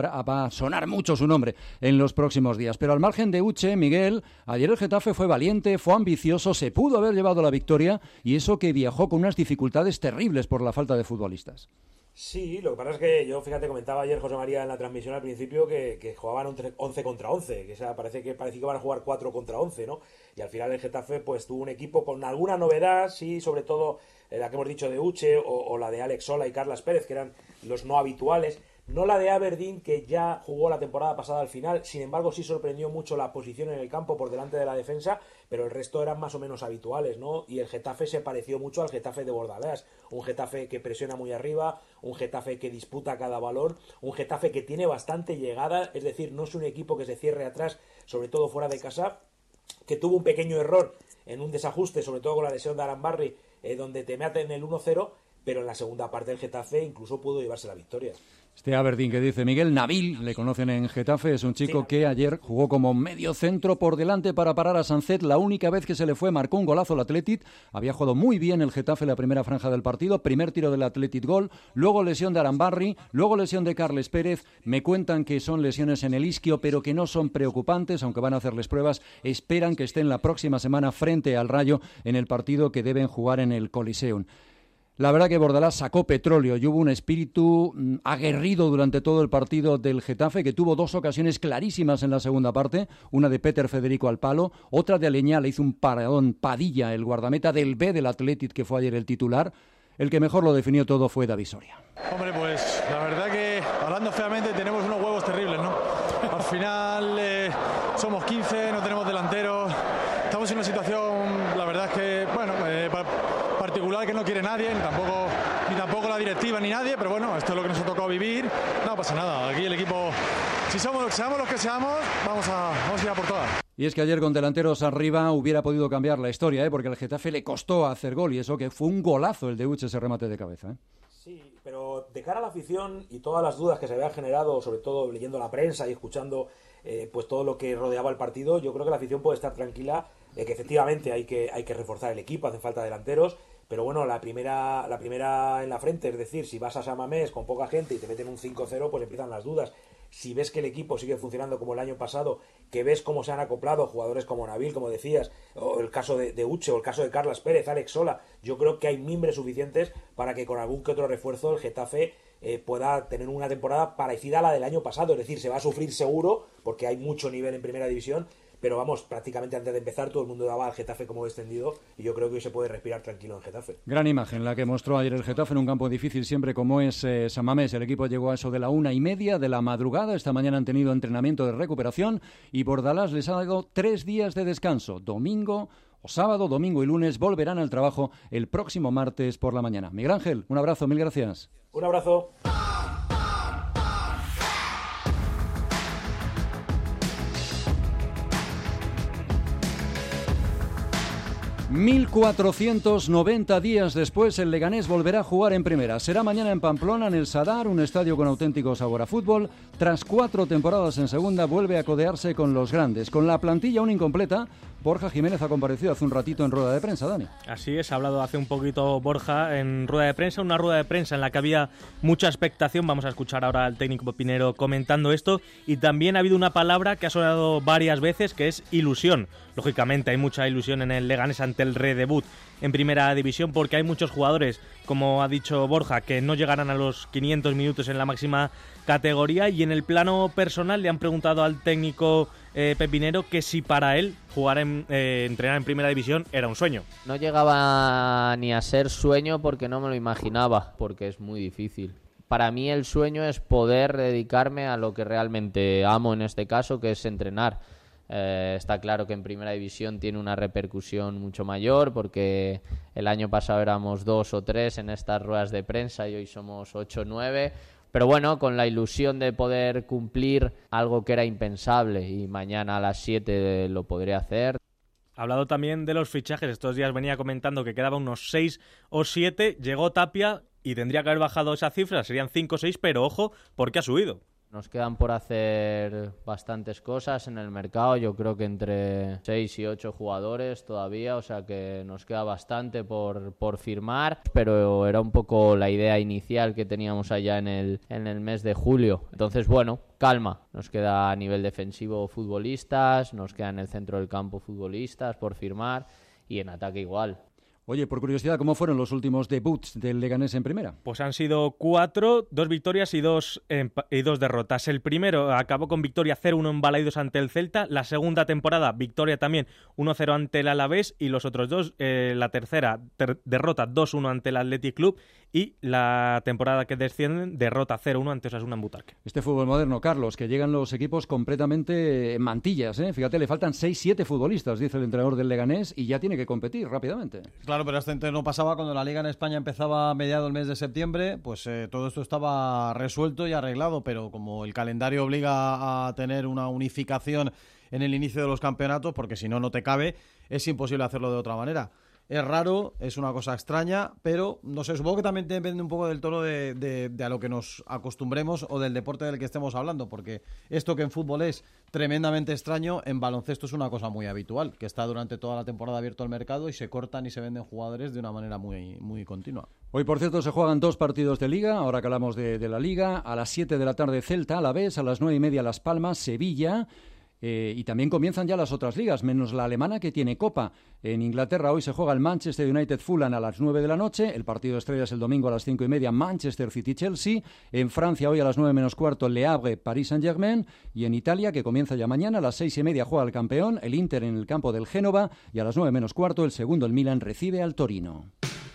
a sonar mucho su nombre en los próximos días. Pero al margen de Uche, Miguel, ayer el Getafe fue valiente, fue ambicioso, se pudo haber llevado la victoria, y eso que viajó con unas dificultades terribles por la falta de futbolistas. Sí, lo que pasa es que yo, fíjate, comentaba ayer José María en la transmisión al principio que jugaban 11 contra 11, que parecía que van a jugar 4 contra 11, ¿no? Y al final el Getafe pues tuvo un equipo con alguna novedad, sí, sobre todo la que hemos dicho de Uche o la de Alex Sola y Carlas Pérez, que eran los no habituales. No la de Aberdeen, que ya jugó la temporada pasada al final, sin embargo sí sorprendió mucho la posición en el campo por delante de la defensa, pero el resto eran más o menos habituales, ¿no? Y el Getafe se pareció mucho al Getafe de Bordalás, un Getafe que presiona muy arriba, un Getafe que disputa cada balón, un Getafe que tiene bastante llegada, es decir, no es un equipo que se cierre atrás, sobre todo fuera de casa, que tuvo un pequeño error en un desajuste, sobre todo con la lesión de Arambarri, donde te meten el 1-0, pero en la segunda parte el Getafe incluso pudo llevarse la victoria. Este Aberdeen que dice Miguel, Nabil, le conocen en Getafe, es un chico que ayer jugó como medio centro por delante para parar a Sancet. La única vez que se le fue marcó un golazo al Athletic. Había jugado muy bien el Getafe en la primera franja del partido. Primer tiro del Athletic, gol. Luego lesión de Arambarri, luego lesión de Carles Pérez. Me cuentan que son lesiones en el isquio, pero que no son preocupantes, aunque van a hacerles pruebas. Esperan que estén la próxima semana frente al Rayo en el partido que deben jugar en el Coliseum. La verdad que Bordalás sacó petróleo y hubo un espíritu aguerrido durante todo el partido del Getafe, que tuvo 2 ocasiones clarísimas en la segunda parte, una de Peter Federico al palo, otra de Aleñá, le hizo un paradón Padilla, el guardameta del B del Athletic, que fue ayer el titular. El que mejor lo definió todo fue David Soria. Hombre, pues la verdad que, hablando feamente, tenemos unos huevos terribles, ¿no? Al final somos 15, no tenemos delanteros, estamos en una situación, la verdad es que, bueno, particular que no quiere nadie, ni tampoco la directiva ni nadie, pero bueno, esto es lo que nos ha tocado vivir, no pasa nada, aquí el equipo, seamos los que seamos, vamos a ir a por todas. Y es que ayer con delanteros arriba hubiera podido cambiar la historia, porque al Getafe le costó hacer gol, y eso que fue un golazo el de Uche, ese remate de cabeza. Sí, pero de cara a la afición y todas las dudas que se habían generado, sobre todo leyendo la prensa y escuchando pues todo lo que rodeaba el partido, yo creo que la afición puede estar tranquila de que efectivamente hay que reforzar el equipo, hacen falta delanteros, pero bueno, la primera en la frente, es decir, si vas a San Mamés con poca gente y te meten un 5-0, pues empiezan las dudas. Si ves que el equipo sigue funcionando como el año pasado, que ves cómo se han acoplado jugadores como Nabil, como decías, o el caso de Uche, o el caso de Carlas Pérez, Alex Sola, yo creo que hay mimbres suficientes para que con algún que otro refuerzo el Getafe pueda tener una temporada parecida a la del año pasado. Es decir, se va a sufrir seguro, porque hay mucho nivel en primera división, pero vamos, prácticamente antes de empezar todo el mundo daba al Getafe como descendido, y yo creo que hoy se puede respirar tranquilo en Getafe. Gran imagen la que mostró ayer el Getafe en un campo difícil siempre como es San Mamés. El equipo llegó a eso de la 1:30 de la madrugada. Esta mañana han tenido entrenamiento de recuperación y Bordalás les ha dado 3 días de descanso. Sábado, domingo y lunes volverán al trabajo el próximo martes por la mañana. Miguel Ángel, un abrazo, mil gracias. Un abrazo. 1490 días después, el Leganés volverá a jugar en primera. Será mañana en Pamplona, en el Sadar, un estadio con auténtico sabor a fútbol. Tras 4 temporadas en segunda, vuelve a codearse con los grandes. Con la plantilla aún incompleta, Borja Jiménez ha comparecido hace un ratito en rueda de prensa, Dani. Así es, ha hablado hace un poquito Borja en rueda de prensa, una rueda de prensa en la que había mucha expectación. Vamos a escuchar ahora al técnico Pinero comentando esto, y también ha habido una palabra que ha sonado varias veces, que es ilusión. Lógicamente hay mucha ilusión en el Leganés ante el redebut en primera división, porque hay muchos jugadores, como ha dicho Borja, que no llegarán a los 500 minutos en la máxima categoría, y en el plano personal le han preguntado al técnico Pepinero que si para él entrenar en primera división era un sueño. No llegaba ni a ser sueño porque no me lo imaginaba, porque es muy difícil. Para mí el sueño es poder dedicarme a lo que realmente amo en este caso, que es entrenar. Está claro que en primera división tiene una repercusión mucho mayor, porque el año pasado éramos 2 o 3 en estas ruedas de prensa y hoy somos 8 o 9, Pero bueno, con la ilusión de poder cumplir algo que era impensable, y mañana a las 7 lo podré hacer. Ha hablado también de los fichajes. Estos días venía comentando que quedaban unos 6 o 7. Llegó Tapia y tendría que haber bajado esa cifra. Serían 5 o 6, pero ojo, porque ha subido. Nos quedan por hacer bastantes cosas en el mercado. Yo creo que entre 6 y 8 jugadores todavía. O sea que nos queda bastante por firmar. Pero era un poco la idea inicial que teníamos allá en el mes de julio. Entonces, bueno, calma. Nos queda a nivel defensivo futbolistas. Nos queda en el centro del campo futbolistas por firmar. Y en ataque igual. Oye, por curiosidad, ¿cómo fueron los últimos debuts del Leganés en primera? Pues han sido 4, 2 victorias y 2 derrotas. El primero acabó con victoria 0-1 en Balaidos ante el Celta. La segunda temporada, victoria también 1-0 ante el Alavés. Y los otros dos, la tercera derrota 2-1 ante el Athletic Club. Y la temporada que descienden, derrota 0-1 ante Osasuna en Butarque. Este fútbol moderno, Carlos, que llegan los equipos completamente en mantillas, ¿eh? Fíjate, le faltan 6-7 futbolistas, dice el entrenador del Leganés, y ya tiene que competir rápidamente. Claro, pero este no pasaba cuando la Liga en España empezaba a mediados del mes de septiembre, pues todo esto estaba resuelto y arreglado, pero como el calendario obliga a tener una unificación en el inicio de los campeonatos, porque si no, no te cabe, es imposible hacerlo de otra manera. Es raro, es una cosa extraña, pero no sé, supongo que también depende un poco del tono de a lo que nos acostumbremos o del deporte del que estemos hablando, porque esto que en fútbol es tremendamente extraño, en baloncesto es una cosa muy habitual, que está durante toda la temporada abierto el mercado y se cortan y se venden jugadores de una manera muy, muy continua. Hoy, por cierto, se juegan 2 partidos de Liga, ahora que hablamos de la Liga, a las 7 de la tarde Celta, Alavés, a las 9:30 Las Palmas, Sevilla. Y también comienzan ya las otras ligas, menos la alemana que tiene Copa. En Inglaterra hoy se juega el Manchester United-Fulham a las 9 de la noche, el partido de estrellas el domingo a las 5:30, Manchester City-Chelsea. En Francia hoy a las 9 menos cuarto, Le Havre, Paris Saint-Germain. Y en Italia, que comienza ya mañana, a las 6:30 juega el campeón, el Inter en el campo del Génova. Y a las 9 menos cuarto, el segundo, el Milan, recibe al Torino.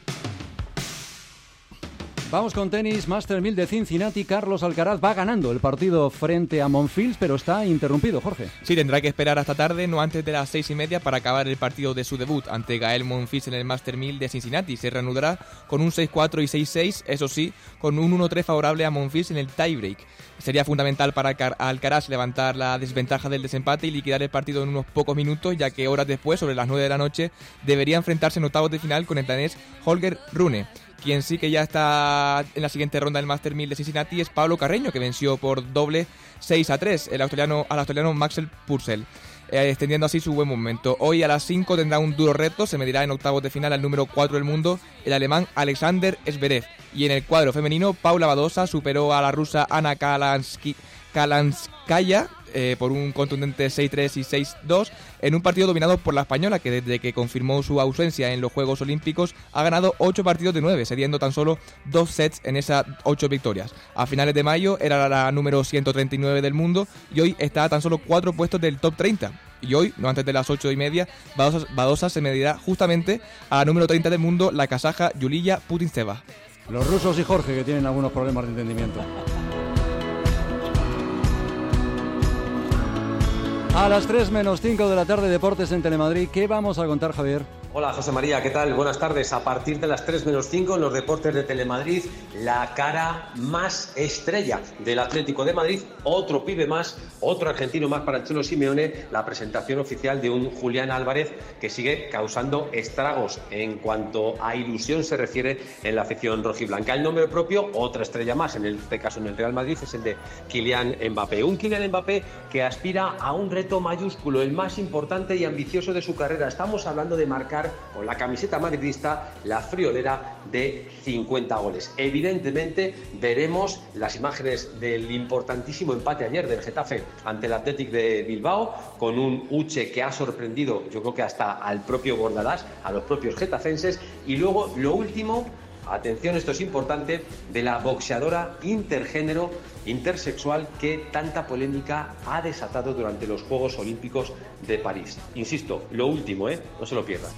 Vamos con tenis, Master 1000 de Cincinnati. Carlos Alcaraz va ganando el partido frente a Monfils, pero está interrumpido, Jorge. Sí, tendrá que esperar hasta tarde, no antes de las 6:30, para acabar el partido de su debut ante Gael Monfils en el Master 1000 de Cincinnati. Se reanudará con un 6-4 y 6-6, eso sí, con un 1-3 favorable a Monfils en el tiebreak. Sería fundamental para Alcaraz levantar la desventaja del desempate y liquidar el partido en unos pocos minutos, ya que horas después, sobre las 9 de la noche, debería enfrentarse en octavos de final con el danés Holger Rune. Quien sí que ya está en la siguiente ronda del Master 1000 de Cincinnati es Pablo Carreño, que venció por doble 6-3 al australiano Maxwell Purcell, extendiendo así su buen momento. Hoy a las 5 tendrá un duro reto, se medirá en octavos de final al número 4 del mundo, el alemán Alexander Zverev. Y en el cuadro femenino, Paula Badosa superó a la rusa Ana Kalanskaya por un contundente 6-3 y 6-2 en un partido dominado por la española, que desde que confirmó su ausencia en los Juegos Olímpicos ha ganado 8 partidos de 9, cediendo tan solo 2 sets en esas 8 victorias. A finales de mayo era la número 139 del mundo y hoy está a tan solo 4 puestos del top 30. Y hoy, no antes de las 8:30, Badosa se medirá justamente a la número 30 del mundo, la kazaja Yuliya Putintseva. Los rusos y Jorge, que tienen algunos problemas de entendimiento. A las 3 menos 5 de la tarde, Deportes en Telemadrid. ¿Qué vamos a contar, Javier? Hola, José María, ¿qué tal? Buenas tardes. A partir de las 3 menos 5 en los Deportes de Telemadrid, la cara más estrella del Atlético de Madrid, otro pibe más, otro argentino más para el Cholo Simeone, la presentación oficial de un Julián Álvarez que sigue causando estragos en cuanto a ilusión se refiere en la afición rojiblanca. El nombre propio, otra estrella más, en este caso en el Real Madrid, es el de Kylian Mbappé. Un Kylian Mbappé que aspira a un reto mayúsculo, el más importante y ambicioso de su carrera. Estamos hablando de marcar con la camiseta madridista la friolera de 50 goles. Evidentemente veremos las imágenes del importantísimo empate ayer del Getafe ante el Athletic de Bilbao, con un Uche que ha sorprendido, yo creo que hasta al propio Bordalás, a los propios getafenses, y luego lo último, atención, esto es importante, de la boxeadora intergénero, intersexual, que tanta polémica ha desatado durante los Juegos Olímpicos de París. Insisto, lo último, no se lo pierdan.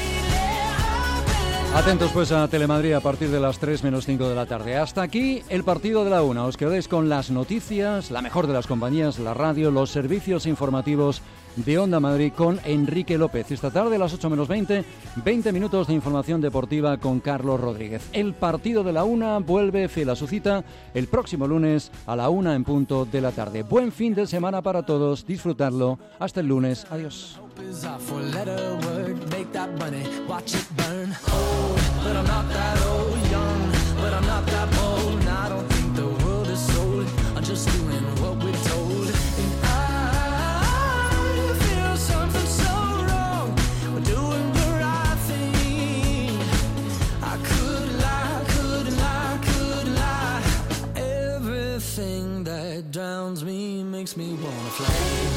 Atentos pues a Telemadrid a partir de las 3 menos 5 de la tarde. Hasta aquí el partido de la 1. Os quedáis con las noticias, la mejor de las compañías, la radio, los servicios informativos de Onda Madrid con Enrique López. Esta tarde a las 8 menos 20 minutos de información deportiva con Carlos Rodríguez. El partido de la 1 vuelve fiel a su cita el próximo lunes a la 1 en punto de la tarde. Buen fin de semana para todos, disfrutarlo. Hasta el lunes. Adiós. Drowns me, makes me wanna fly.